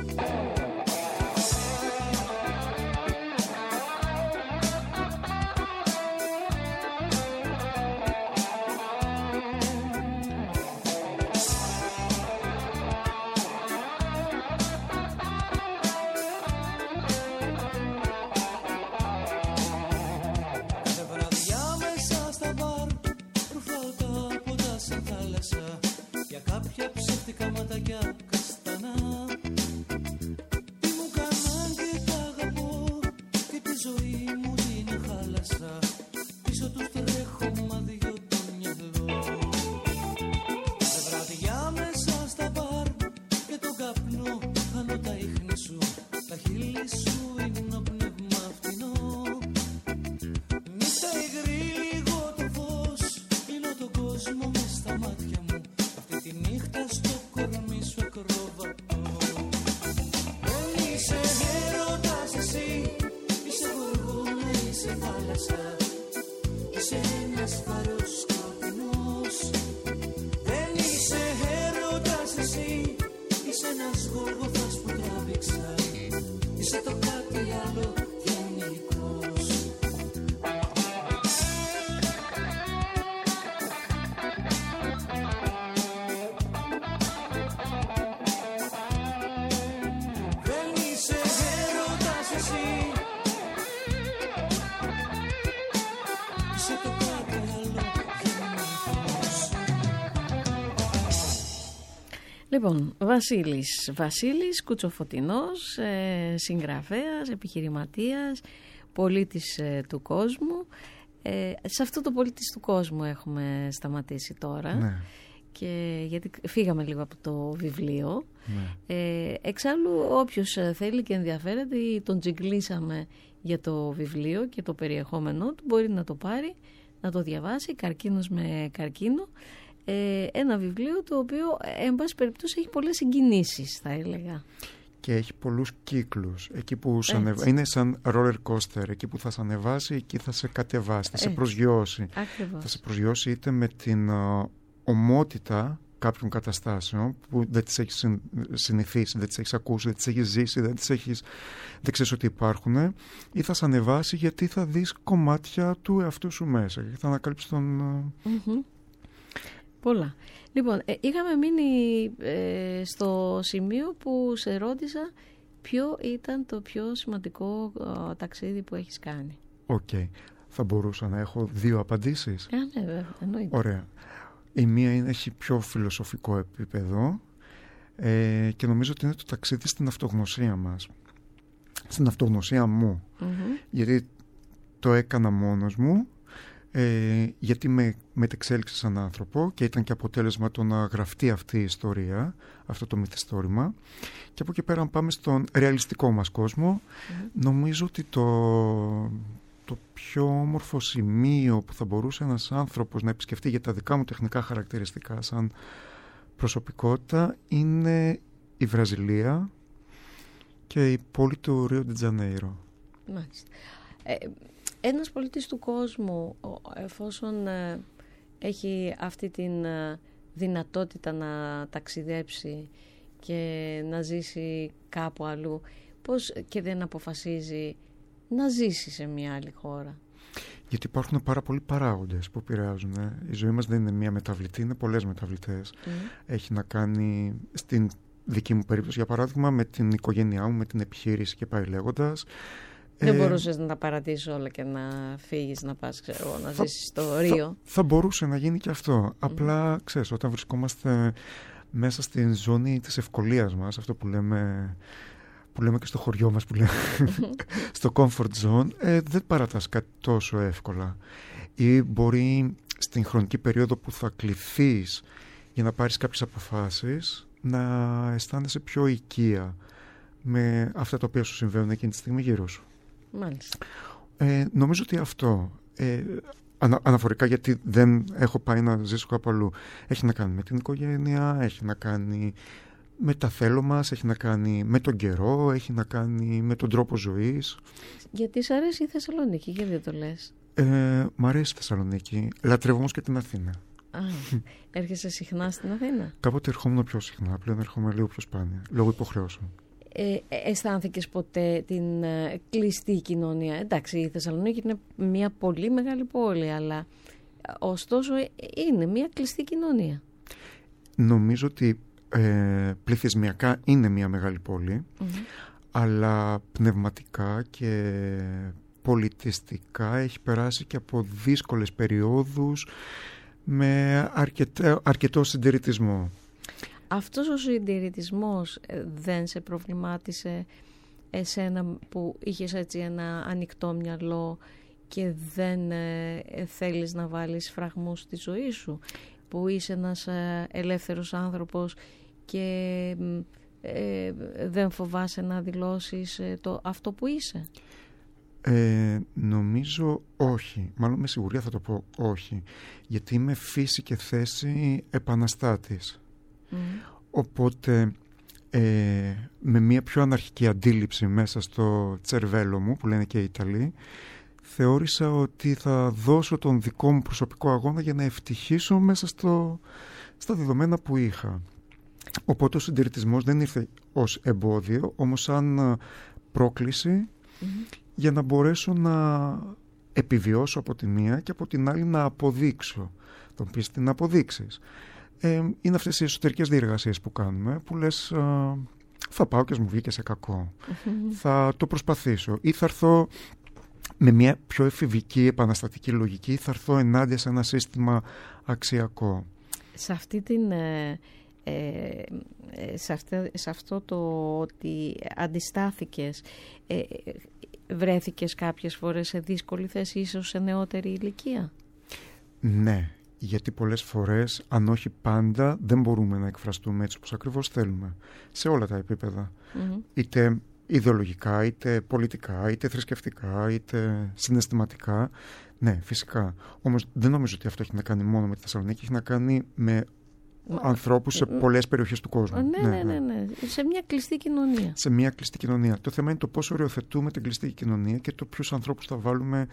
Κάθε βραδιά μέσα στα μπαρ ρουφάω τα ποτά σαν θάλασσα. Για κάποια ψεύτικα ματάκια καστανά. Τι μου κάναν και τα αγαπώ και τη ζωή μου την χάλασα. Πίσω τους τρέχω μα δυο το μυαλό. Κάθε βραδιά μέσα στα μπαρ και τον καπνό χάνω τα ίχνη σου. Τα χείλη σου είναι ο πνεύμα φτηνό. Νύχτα υγρή λίγο το φως, κλείνω τον κόσμο μες στα μάτια μου. Αυτή τη νύχτα στο κορμί σου ακροβατώ. Δεν είσαι έρωτας εσύ, είσαι γοργόνα, είσαι θάλασσα. Είσαι ένας φαρός σκοτεινός. Δεν είσαι έρωτας εσύ, είσαι ένας γοργοθάς που τράβηξα. Είσαι το κάτι άλλο γενικός. Δεν είσαι έρωτας εσύ, είσαι το κάτι άλλο γενικός. Λοιπόν, Βασίλης, Βασίλης Κουτσοφωτεινός, ε, συγγραφέας, επιχειρηματίας, πολίτης ε, του κόσμου. Ε, σε αυτό το πολίτης του κόσμου έχουμε σταματήσει τώρα. Ναι. Και γιατί φύγαμε λίγο από το βιβλίο. Ναι. Ε, εξάλλου όποιος θέλει και ενδιαφέρεται, τον τζιγκλίσαμε για το βιβλίο και το περιεχόμενό του, μπορεί να το πάρει, να το διαβάσει, καρκίνος με καρκίνο. Ε, ένα βιβλίο το οποίο εν πάση περιπτώσει έχει πολλές συγκινήσεις, θα έλεγα. Και έχει πολλούς κύκλους. Εκεί που σε ανεβα... Είναι σαν roller coaster. Εκεί που θα σε ανεβάσει, εκεί θα σε κατεβάσει, θα σε προσγειώσει. Ακριβώς. Θα σε προσγειώσει είτε με την uh, ομότητα κάποιων καταστάσεων που δεν τις έχεις συνηθίσει, δεν τις έχεις ακούσει, δεν τις έχεις ζήσει, δεν τις έχεις, δεν ξέρεις ότι υπάρχουν, ή θα σε ανεβάσει γιατί θα δεις κομμάτια του εαυτού σου μέσα και θα ανακαλύψεις τον... Mm-hmm. Πολλά. Λοιπόν, ε, είχαμε μείνει ε, στο σημείο που σε ρώτησα ποιο ήταν το πιο σημαντικό ε, ταξίδι που έχεις κάνει. Οκ. Okay. Θα μπορούσα να έχω δύο απαντήσεις. Ε, ναι, βέβαια, εννοείται. Ωραία. Η μία είναι, έχει πιο φιλοσοφικό επίπεδο ε, και νομίζω ότι είναι το ταξίδι στην αυτογνωσία μας. Στην αυτογνωσία μου. Mm-hmm. Γιατί το έκανα μόνος μου, ε, γιατί με μετεξέλιξε σαν άνθρωπο και ήταν και αποτέλεσμα το να γραφτεί αυτή η ιστορία, αυτό το μυθιστόρημα. Και από εκεί πέρα, αν πάμε στον ρεαλιστικό μας κόσμο, mm-hmm. νομίζω ότι το... το πιο όμορφο σημείο που θα μπορούσε ένας άνθρωπος να επισκεφτεί για τα δικά μου τεχνικά χαρακτηριστικά σαν προσωπικότητα είναι η Βραζιλία και η πόλη του Ρίο ντε Τζανέιρο. Μάλιστα. Ε, ένας πολίτης του κόσμου, εφόσον ε, έχει αυτή την ε, δυνατότητα να ταξιδέψει και να ζήσει κάπου αλλού, πώς και δεν αποφασίζει να ζήσει σε μια άλλη χώρα? Γιατί υπάρχουν πάρα πολλοί παράγοντες που επηρεάζουν. Η ζωή μας δεν είναι μία μεταβλητή, είναι πολλές μεταβλητές. Mm. Έχει να κάνει, στην δική μου περίπτωση για παράδειγμα, με την οικογένειά μου, με την επιχείρηση και πάει λέγοντας, Δεν ε, μπορούσες να τα παρατήσεις όλα και να φύγεις, να πας, ξέρω, να θα, ζήσεις στο Ρίο. Θα, θα μπορούσε να γίνει και αυτό. Mm. Απλά, ξέρεις, όταν βρισκόμαστε μέσα στην ζώνη της ευκολίας μας, αυτό που λέμε, που λέμε και στο χωριό μας, που λέμε, στο comfort zone, ε, δεν παρατάς κάτι τόσο εύκολα. Ή μπορεί στην χρονική περίοδο που θα κληθείς για να πάρεις κάποιες αποφάσεις, να αισθάνεσαι πιο οικία με αυτά τα οποία σου συμβαίνουν εκείνη τη στιγμή γύρω σου. Μάλιστα. Ε, νομίζω ότι αυτό, ε, ανα, αναφορικά, γιατί δεν έχω πάει να ζήσω κάπου αλλού, έχει να κάνει με την οικογένεια, έχει να κάνει με τα θέλω μας, έχει να κάνει με τον καιρό, έχει να κάνει με τον τρόπο ζωής. Γιατί σ' αρέσει η Θεσσαλονίκη, γιατί δεν το λες? Ε, μ' αρέσει η Θεσσαλονίκη, λατρεύω όμως και την Αθήνα. Α, έρχεσαι συχνά στην Αθήνα? Κάποτε ερχόμουν πιο συχνά, πλέον έρχομαι λίγο πιο σπάνια, λόγω υποχρεώσεων. Ε, αισθάνθηκες ποτέ την ε, κλειστή κοινωνία? Εντάξει, η Θεσσαλονίκη είναι μια πολύ μεγάλη πόλη, αλλά ωστόσο ε, είναι μια κλειστή κοινωνία. Νομίζω ότι ε, πληθυσμιακά είναι μια μεγάλη πόλη, mm-hmm. αλλά πνευματικά και πολιτιστικά έχει περάσει και από δύσκολες περιόδους με αρκετό, αρκετό συντηρητισμό. Αυτός ο συντηρητισμός δεν σε προβλημάτισε εσένα που είχες έτσι ένα ανοιχτό μυαλό και δεν ε, θέλεις να βάλεις φραγμούς στη ζωή σου, που είσαι ένας ε, ελεύθερος άνθρωπος και ε, δεν φοβάσαι να δηλώσεις ε, το, αυτό που είσαι? Ε, νομίζω όχι, μάλλον με σιγουριά θα το πω όχι, γιατί είμαι φύση και θέση επαναστάτης. Mm. Οπότε ε, με μια πιο αναρχική αντίληψη μέσα στο τσερβέλο μου, που λένε και οι Ιταλοί, θεώρησα ότι θα δώσω τον δικό μου προσωπικό αγώνα για να ευτυχήσω μέσα στο, στα δεδομένα που είχα. Οπότε ο συντηρητισμός δεν ήρθε ως εμπόδιο, όμως σαν πρόκληση mm-hmm. για να μπορέσω να επιβιώσω από τη μία και από την άλλη να αποδείξω. Τον πεις τι να αποδείξεις. Ε, είναι αυτές οι εσωτερικές διεργασίες που κάνουμε, που λες α, θα πάω και ας μου βγει και σε κακό. Mm-hmm. Θα το προσπαθήσω ή θα έρθω με μια πιο εφηβική επαναστατική λογική, θα έρθω ενάντια σε ένα σύστημα αξιακό. Σε αυτή την... Ε... Ε, σε, αυτό, σε αυτό το ότι αντιστάθηκες, ε, βρέθηκες κάποιες φορές σε δύσκολη θέση, ίσως σε νεότερη ηλικία? Ναι, γιατί πολλές φορές, αν όχι πάντα, δεν μπορούμε να εκφραστούμε έτσι όπως ακριβώς θέλουμε, σε όλα τα επίπεδα. Mm-hmm. Είτε ιδεολογικά, είτε πολιτικά, είτε θρησκευτικά, είτε συναισθηματικά. Ναι, φυσικά. Όμως δεν νομίζω ότι αυτό έχει να κάνει μόνο με τη Θεσσαλονίκη, έχει να κάνει με ανθρώπους σε πολλές περιοχές του κόσμου. Ναι, ναι, ναι, ναι. Σε μια κλειστή κοινωνία. Σε μια κλειστή κοινωνία. Το θέμα είναι το πόσο οριοθετούμε την κλειστή κοινωνία και το ποιους ανθρώπους θα βάλουμε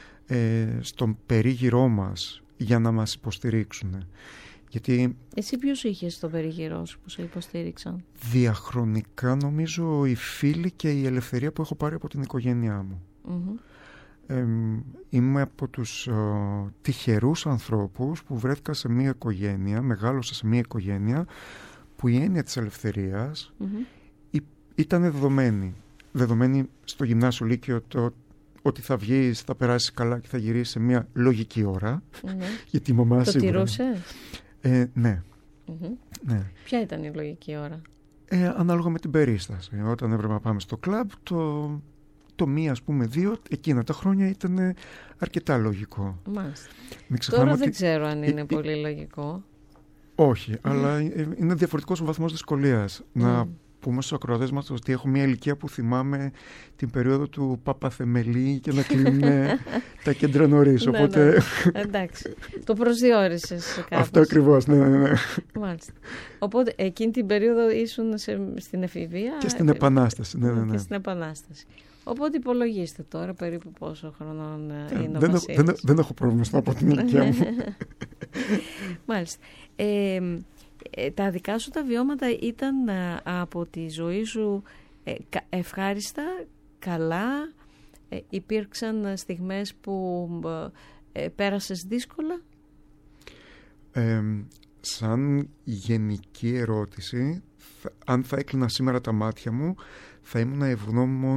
ε, στον περίγυρό μας για να μας υποστηρίξουν. Γιατί εσύ ποιους είχες στον περίγυρό σου που σε υποστήριξαν? Διαχρονικά νομίζω οι φίλοι και η ελευθερία που έχω πάρει από την οικογένειά μου. Mm-hmm. Ε, είμαι από τους ε, τυχερούς ανθρώπους που βρέθηκα σε μια οικογένεια, μεγάλωσα σε μια οικογένεια που η έννοια της ελευθερίας mm-hmm. ήταν δεδομένη. Δεδομένη στο γυμνάσιο λύκειο το ότι θα βγεις, θα περάσεις καλά και θα γυρίσεις σε μια λογική ώρα. Mm-hmm. Γιατί η μαμά το σίγουρα... τηρούσε? Ε, ναι. Mm-hmm. ναι. Ποια ήταν η λογική ώρα? Ε, ανάλογα με την περίσταση. Όταν έπρεπε να πάμε στο κλαμπ, το... το μία, ας πούμε, δύο, εκείνα τα χρόνια ήταν αρκετά λογικό. Μάλιστα. Τώρα ότι... δεν ξέρω αν είναι ε, πολύ ε, λογικό. Όχι, mm. αλλά είναι διαφορετικός ο βαθμός δυσκολίας. Mm. Να πούμε στους ακροατές μας ότι έχω μια ηλικία που θυμάμαι την περίοδο του Παπαθεμελή και να κλείνουν τα κέντρα νωρίς. Οπότε... ναι, ναι. Εντάξει, το προσδιορίσες κάπως. Αυτό ακριβώς, ναι, ναι, ναι. Μάλιστα. Οπότε εκείνη την περίοδο ήσουν σε, στην εφηβεία. Και στην Επανάσταση, ναι, ναι, ναι. Και στην Επανάσταση. Οπότε υπολογίστε τώρα περίπου πόσο χρονών ε, είναι δεν ο Βασίλης. Δεν, δεν έχω πρόβλημα να πω την ηλικία μου. Μάλιστα. Ε, ε, τα δικά σου τα βιώματα ήταν ε, από τη ζωή σου ε, ευχάριστα, καλά? Ε, υπήρξαν στιγμές που ε, πέρασες δύσκολα? Ε, σαν γενική ερώτηση, αν θα έκλεινα σήμερα τα μάτια μου, θα ήμουν ευγνώμων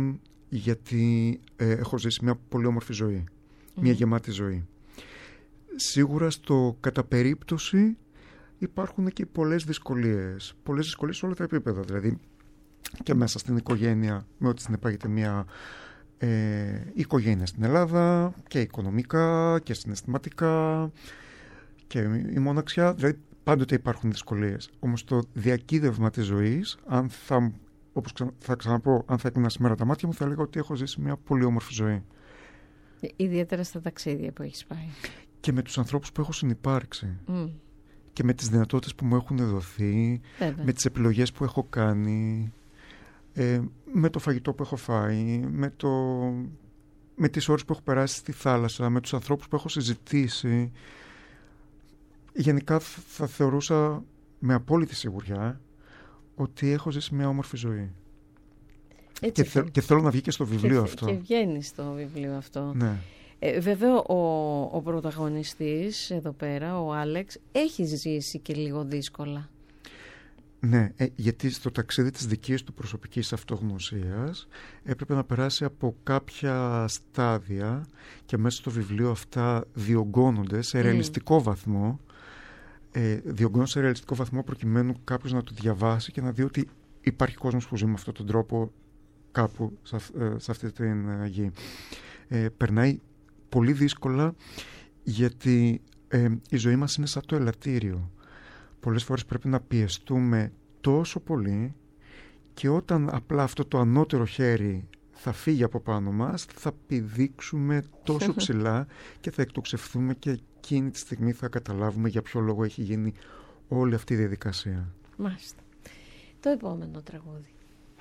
γιατί ε, έχω ζήσει μια πολύ όμορφη ζωή, mm. μια γεμάτη ζωή. Σίγουρα στο κατά περίπτωση υπάρχουν και πολλές δυσκολίες, πολλές δυσκολίες σε όλα τα επίπεδα, δηλαδή και μέσα στην οικογένεια, με ό,τι συνεπάγεται μια ε, οικογένεια στην Ελλάδα, και οικονομικά και συναισθηματικά και η μοναξιά, δηλαδή πάντοτε υπάρχουν δυσκολίες. Όμως το διακύδευμα της ζωής, αν θα, όπως θα ξαναπώ, αν θα έκλεινα σήμερα τα μάτια μου, θα λέγω ότι έχω ζήσει μια πολύ όμορφη ζωή. Ιδιαίτερα στα ταξίδια που έχεις πάει. Και με τους ανθρώπους που έχω συνυπάρξει. Mm. Και με τις δυνατότητες που μου έχουν δοθεί, Βέβαια. με τις επιλογές που έχω κάνει, ε, με το φαγητό που έχω φάει, με, το, με τις ώρες που έχω περάσει στη θάλασσα, με τους ανθρώπους που έχω συζητήσει. Γενικά θα θεωρούσα με απόλυτη σιγουριά ότι έχω ζήσει μια όμορφη ζωή. Έτσι και, θε, και θέλω να βγει και στο βιβλίο και, αυτό. Και βγαίνει στο βιβλίο αυτό. Ναι. Ε, βέβαια ο, ο πρωταγωνιστής εδώ πέρα, ο Άλεξ, έχει ζήσει και λίγο δύσκολα. Ναι, ε, γιατί στο ταξίδι της δικής του προσωπικής αυτογνωσίας έπρεπε να περάσει από κάποια στάδια και μέσα στο βιβλίο αυτά διωγγώνονται σε ρεαλιστικό mm. βαθμό, ε, διωγγώνονται σε ρεαλιστικό βαθμό προκειμένου κάποιος να το διαβάσει και να δει ότι υπάρχει κόσμος που ζει με αυτόν τον τρόπο κάπου σε, ε, σε αυτή την γη. Ε, περνάει πολύ δύσκολα γιατί ε, η ζωή μας είναι σαν το ελαττήριο. Πολλές φορές πρέπει να πιεστούμε τόσο πολύ και όταν απλά αυτό το ανώτερο χέρι θα φύγει από πάνω μας, θα πηδήξουμε τόσο ψηλά και θα εκτοξευθούμε και εκείνη τη στιγμή θα καταλάβουμε για ποιο λόγο έχει γίνει όλη αυτή η διαδικασία. Μάλιστα. Το επόμενο τραγούδι.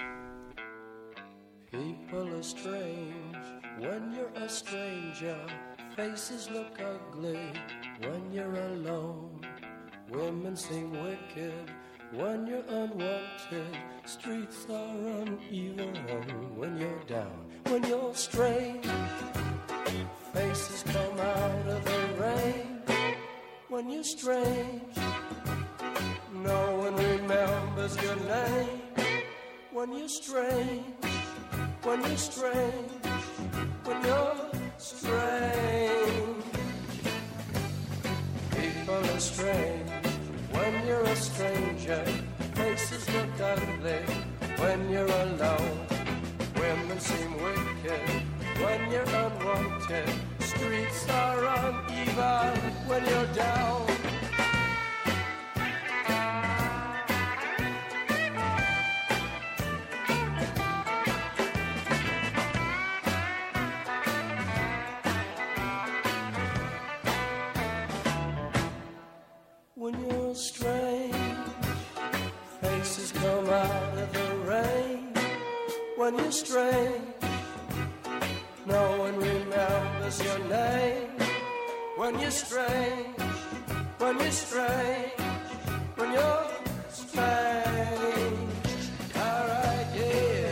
People are strange when you're a stranger. Faces look ugly when you're alone. Women seem wicked when you're unwanted. Streets are uneven when you're down. When you're strange, faces come out of the rain. When you're strange, no one remembers your name. When you're strange, when you're strange, when you're strange. People are strange when you're a stranger. Faces look ugly when you're alone. Women seem wicked when you're unwanted. Streets are uneven when you're down. When you're strange, faces come out of the rain. When you're strange, no one remembers your name. When you're strange, when you're strange, when you're strange. All right, yeah.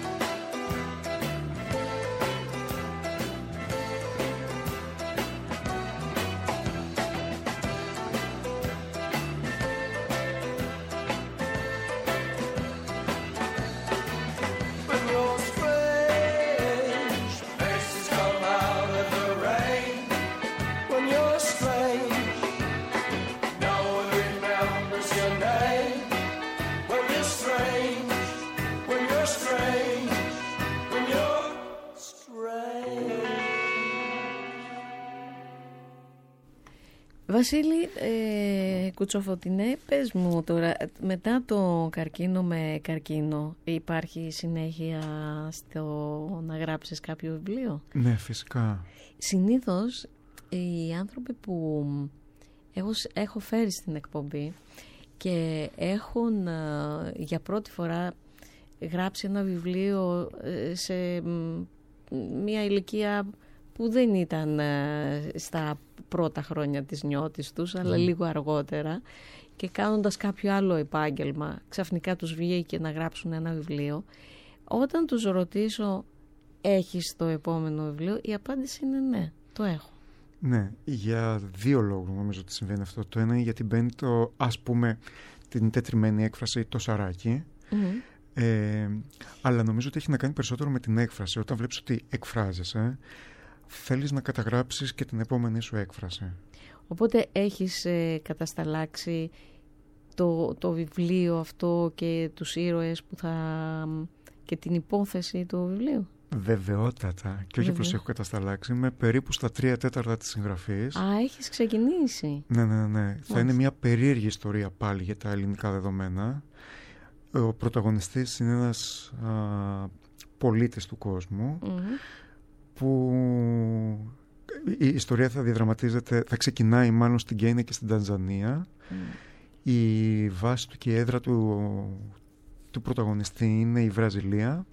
Βασίλη, ε, Κουτσοφωτεινέ, πες μου τώρα, μετά το καρκίνο με καρκίνο υπάρχει συνέχεια στο να γράψεις κάποιο βιβλίο? Ναι, φυσικά. Συνήθως οι άνθρωποι που έχω, έχω φέρει στην εκπομπή και έχουν για πρώτη φορά γράψει ένα βιβλίο σε μια ηλικία που δεν ήταν στα πρώτα χρόνια της νιώτης τους, αλλά mm. λίγο αργότερα, και κάνοντας κάποιο άλλο επάγγελμα ξαφνικά τους βγήκε να γράψουν ένα βιβλίο. Όταν τους ρωτήσω, έχεις το επόμενο βιβλίο, η απάντηση είναι ναι, το έχω. Ναι, για δύο λόγους νομίζω ότι συμβαίνει αυτό. Το ένα είναι γιατί μπαίνει το, ας πούμε, την τετριμένη έκφραση, το σαράκι. Mm-hmm. Ε, αλλά νομίζω ότι έχει να κάνει περισσότερο με την έκφραση. Όταν βλέπεις ότι εκφράζεσαι, θέλεις να καταγράψεις και την επόμενη σου έκφραση. Οπότε έχεις ε, κατασταλάξει το, το βιβλίο αυτό και τους ήρωες που θα... και την υπόθεση του βιβλίου. Βεβαιότατα. Και όχι απλώς έχω κατασταλάξει. Είμαι περίπου στα τρία τέταρτα της συγγραφής. Α, έχεις ξεκινήσει. Ναι, ναι, ναι. Θα είναι μια περίεργη ιστορία πάλι για τα ελληνικά δεδομένα. Ο πρωταγωνιστής είναι ένας α, πολίτης του κόσμου mm-hmm. που η ιστορία θα διαδραματίζεται, θα ξεκινάει μάλλον στην Κένια και στην Τανζανία. Mm. Η βάση του και η έδρα του, του πρωταγωνιστή είναι η Βραζιλία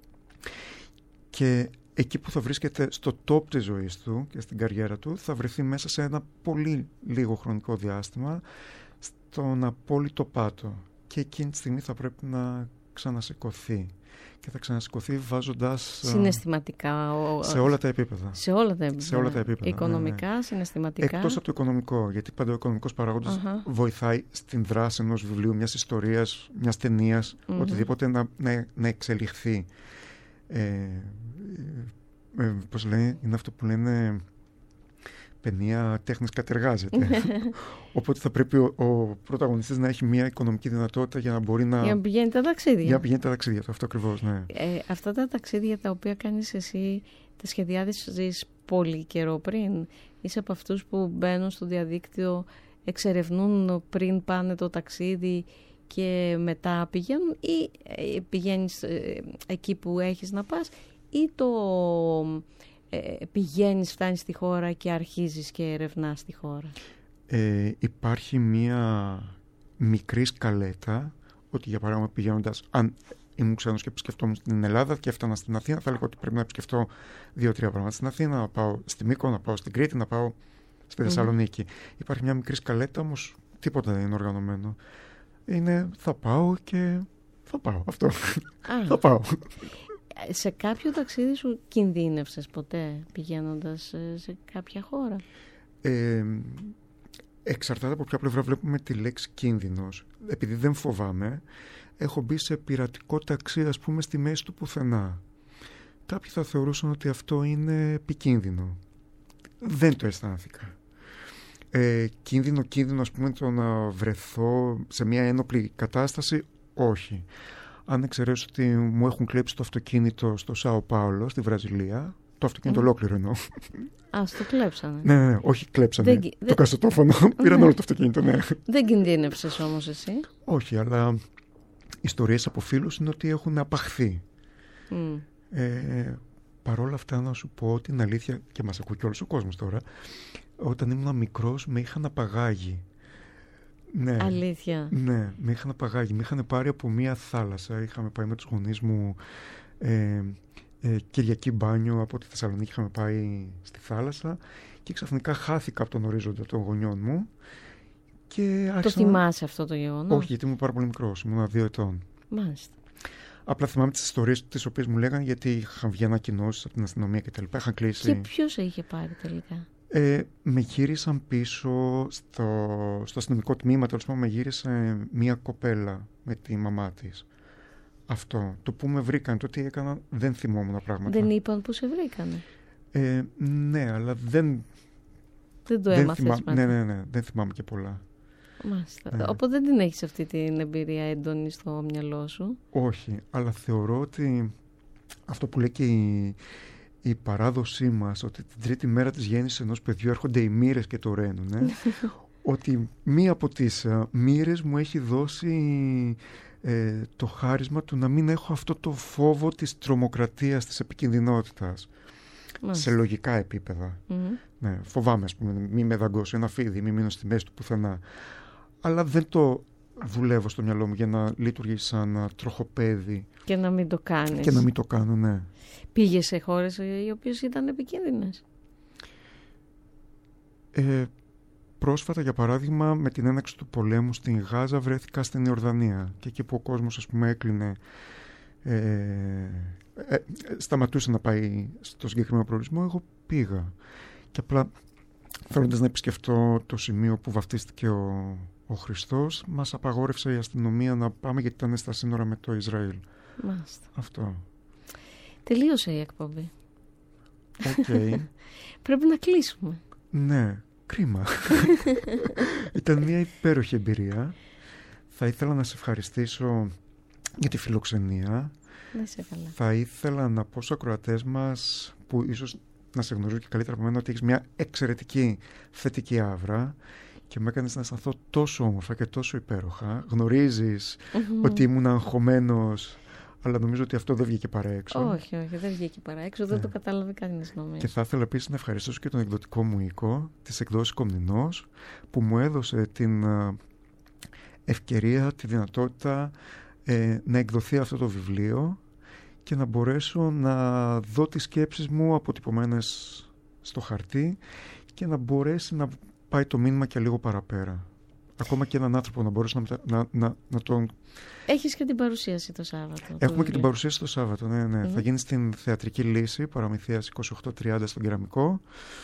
και εκεί που θα βρίσκεται στο top της ζωής του και στην καριέρα του θα βρεθεί μέσα σε ένα πολύ λίγο χρονικό διάστημα στον απόλυτο πάτο και εκείνη τη στιγμή θα πρέπει να ξανασηκωθεί και θα ξανασηκωθεί βάζοντας συναισθηματικά ο... σε όλα τα επίπεδα. Σε όλα τα επίπεδα. Σε όλα τα επίπεδα οικονομικά, ναι, ναι. Συναισθηματικά. Εκτός από το οικονομικό, γιατί πάντα ο οικονομικός παράγοντας uh-huh. βοηθάει στην δράση ενός βιβλίου, μιας ιστορίας, μιας ταινίας, uh-huh. οτιδήποτε να, να, να εξελιχθεί. Ε, ε, πώς λένε, είναι αυτό που λένε παινία τέχνης κατεργάζεται. Οπότε θα πρέπει ο, ο πρωταγωνιστής να έχει μια οικονομική δυνατότητα για να μπορεί να... Για να πηγαίνει τα ταξίδια. Για να πηγαίνει τα ταξίδια, αυτό ακριβώς, ναι. Ε, αυτά τα ταξίδια τα οποία κάνεις εσύ, τα σχεδιάζεις πολύ καιρό πριν. Είσαι από αυτούς που μπαίνουν στο διαδίκτυο, εξερευνούν πριν πάνε το ταξίδι και μετά πηγαίνουν, ή πηγαίνεις εκεί που έχεις να πας, ή το... Ε, πηγαίνεις, φτάνεις στη χώρα και αρχίζεις και ερευνάς τη χώρα. Ε, υπάρχει μία μικρή σκαλέτα ότι για παράδειγμα πηγαίνοντας, αν ήμουν ξένος και επισκεφτόμουν στην Ελλάδα και έφτανα στην Αθήνα, θα έλεγα ότι πρέπει να επισκεφτώ δύο-τρία πράγματα στην Αθήνα, να πάω στη Μύκο, να πάω στην Κρήτη, να πάω στη Θεσσαλονίκη. Mm. Υπάρχει μια μικρή σκαλέτα, όμως τίποτα δεν είναι οργανωμένο. Είναι θα πάω και θα πάω αυτό. Ah. θα πάω. Σε κάποιο ταξίδι σου κινδύνευσες ποτέ πηγαίνοντας σε κάποια χώρα? Ε, εξαρτάται από ποια πλευρά βλέπουμε τη λέξη κίνδυνος. Επειδή δεν φοβάμαι, έχω μπει σε πειρατικό ταξί, ας πούμε, στη μέση του πουθενά. Κάποιοι θα θεωρούσαν ότι αυτό είναι επικίνδυνο. Δεν το αισθάνθηκα. Ε, κίνδυνο, κίνδυνο, ας πούμε, το να βρεθώ σε μια ένοπλη κατάσταση, όχι. Αν εξαιρέσω ότι μου έχουν κλέψει το αυτοκίνητο στο Σάο Πάολο, στη Βραζιλία, το αυτοκίνητο mm. ολόκληρο εννοώ. Α, στο κλέψανε. Ναι, ναι, ναι, όχι κλέψανε. Δεν, το δεν... κασετόφωνο, πήραν όλο το αυτοκίνητο, ναι. Δεν κινδύνευσες όμως εσύ? Όχι, αλλά ιστορίες από φίλους είναι ότι έχουν απαχθεί. Mm. Ε, Παρ' όλα αυτά να σου πω την αλήθεια, και μας ακούει και όλος ο κόσμος τώρα, όταν ήμουν μικρός με είχαν απαγάγει. Ναι, αλήθεια? Ναι, με είχαν απαγάγει. Με είχαν πάρει από μία θάλασσα. Είχαμε πάει με τους γονείς μου ε, ε, Κυριακή μπάνιο από τη Θεσσαλονίκη. Είχαμε πάει στη θάλασσα και ξαφνικά χάθηκα από τον ορίζοντα των γονιών μου. Και άρχισα... Το θυμάσαι αυτό το γεγονός? Όχι, γιατί ήμουν πάρα πολύ μικρός. Ήμουν δύο ετών. Μάλιστα. Απλά θυμάμαι τις ιστορίες τις οποίες μου λέγανε, γιατί είχαν βγει ανακοινώσεις από την αστυνομία και τα λοιπά. Είχαν κλείσει. Και ποιος είχε πάρει τελικά? Ε, με γύρισαν πίσω στο, στο αστυνομικό τμήμα, τέλος πάντων με γύρισε μία κοπέλα με τη μαμά της. Αυτό. Το που με βρήκαν, το τι έκανα, δεν θυμόμουν πράγματα. Δεν είπαν που σε βρήκανε? Ε, ναι, αλλά δεν... Δεν το έμαθες θυμά... μετά? Ναι, ναι, ναι, δεν θυμάμαι και πολλά. Μάλιστα. Ναι. Οπότε δεν την έχεις αυτή την εμπειρία έντονη στο μυαλό σου? Όχι, αλλά θεωρώ ότι αυτό που λέει και η... η παράδοσή μας, ότι την τρίτη μέρα της γέννησης ενός παιδιού έρχονται οι μοίρες και το ρένουνε, ότι μία από τις uh, μοίρες μου έχει δώσει ε, το χάρισμα του να μην έχω αυτό το φόβο της τρομοκρατίας, της επικινδυνότητας. Μάλιστα. Σε λογικά επίπεδα. Mm-hmm. Ναι, φοβάμαι, ας πούμε, μη με δαγκώσει ένα φίδι, μη μείνω στη μέση του πουθενά. Αλλά δεν το δουλεύω στο μυαλό μου για να λειτουργήσει σαν τροχοπέδι. Και να μην το κάνεις. Και να μην το κάνω, ναι. Πήγες σε χώρες οι οποίες ήταν επικίνδυνες? Ε, πρόσφατα, για παράδειγμα, με την έναρξη του πολέμου στην Γάζα βρέθηκα στην Ιορδανία. Και εκεί που ο κόσμος, ας πούμε, έκλεινε, ε, ε, σταματούσε να πάει στο συγκεκριμένο προορισμό, εγώ πήγα. Και απλά θέλοντας να επισκεφτώ το σημείο που βαφτίστηκε ο, ο ο Χριστός, μας απαγόρευσε η αστυνομία να πάμε γιατί ήταν στα σύνορα με το Ισραήλ. Μάλιστα. Αυτό. Τελείωσε η εκπομπή. Okay. Πρέπει να κλείσουμε. Ναι, κρίμα. Ήταν μια υπέροχη εμπειρία. Θα ήθελα να σε ευχαριστήσω για τη φιλοξενία. Να είσαι καλά. Θα ήθελα να πω στους ακροατές μας, που ίσως να σε γνωρίζω και καλύτερα από μένα, ότι έχεις μια εξαιρετική θετική άβρα και με έκανες να αισθανθώ τόσο όμορφα και τόσο υπέροχα. Γνωρίζεις mm-hmm. ότι ήμουν αγχωμένος, αλλά νομίζω ότι αυτό δεν βγήκε παρά έξω. Όχι, όχι, δεν βγήκε παρά έξω, δεν yeah. το κατάλαβε κανείς νομίζω. Και θα ήθελα επίσης να ευχαριστήσω και τον εκδοτικό μου οίκο, τις εκδόσεις Κομνηνός, που μου έδωσε την ευκαιρία, τη δυνατότητα ε, να εκδοθεί αυτό το βιβλίο και να μπορέσω να δω τις σκέψεις μου αποτυπωμένες στο χαρτί και να μπορέσει να πάει το μήνυμα και λίγο παραπέρα. Ακόμα και έναν άνθρωπο να μπορέσει να, να, να, να τον... Έχεις και την παρουσίαση το Σάββατο. Έχουμε το και την παρουσίαση το Σάββατο, ναι, ναι. Mm-hmm. Θα γίνει στην Θεατρική Λύση, Παραμυθίας είκοσι οκτώ τριάντα στον Κεραμικό.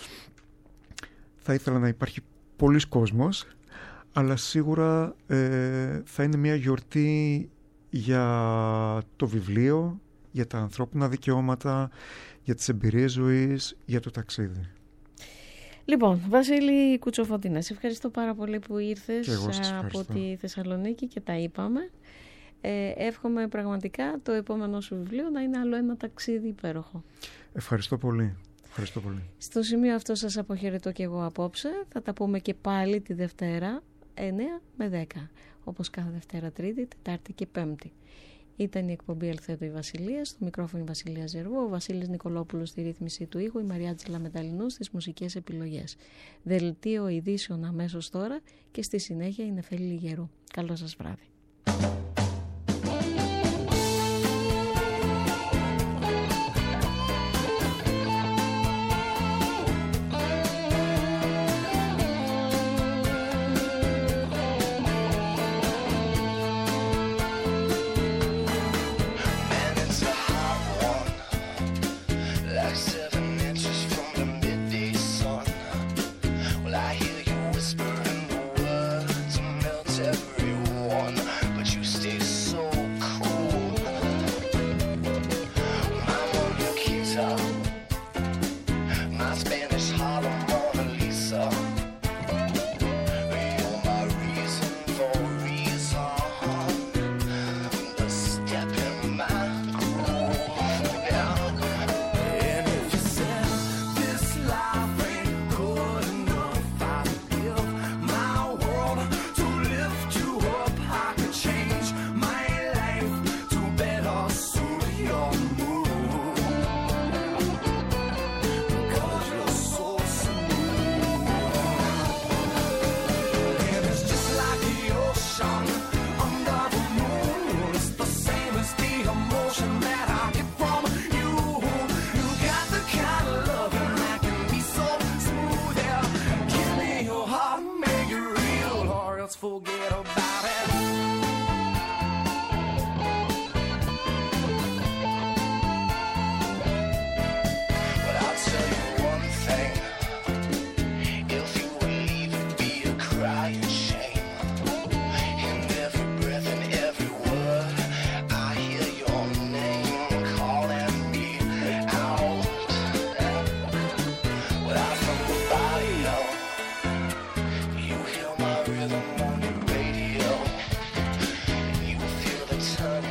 Θα ήθελα να υπάρχει πολλής κόσμος, αλλά σίγουρα ε, θα είναι μια γιορτή για το βιβλίο, για τα ανθρώπινα δικαιώματα, για τις εμπειρίες ζωής, για το ταξίδι. Λοιπόν, Βασίλη Κουτσοφωτίνα, σε ευχαριστώ πάρα πολύ που ήρθες από τη Θεσσαλονίκη και τα είπαμε. Ε, εύχομαι πραγματικά το επόμενο σου βιβλίο να είναι άλλο ένα ταξίδι υπέροχο. Ευχαριστώ πολύ. Ευχαριστώ πολύ. Στο σημείο αυτό σας αποχαιρετώ και εγώ απόψε. Θα τα πούμε και πάλι τη Δευτέρα εννιά με δέκα, όπως κάθε Δευτέρα, Τρίτη, Τετάρτη και Πέμπτη. Ήταν η εκπομπή Ελθέτω η Βασιλεία, στο μικρόφωνο η Βασιλεία Ζερβού, ο Βασίλης Νικολόπουλος στη ρύθμιση του ήχου, η Μαριάτζηλα Μεταλλινού στις μουσικές επιλογές. Δελτίο ειδήσεων αμέσως τώρα και στη συνέχεια η Νεφέλη Λιγερού. Καλό σας βράδυ. Forget about it. But I'll tell you one thing, if you would leave it be a crying shame. In every breath and every word I hear your name calling me out. Without somebody else, you hear my rhythm on your radio. You feel the turn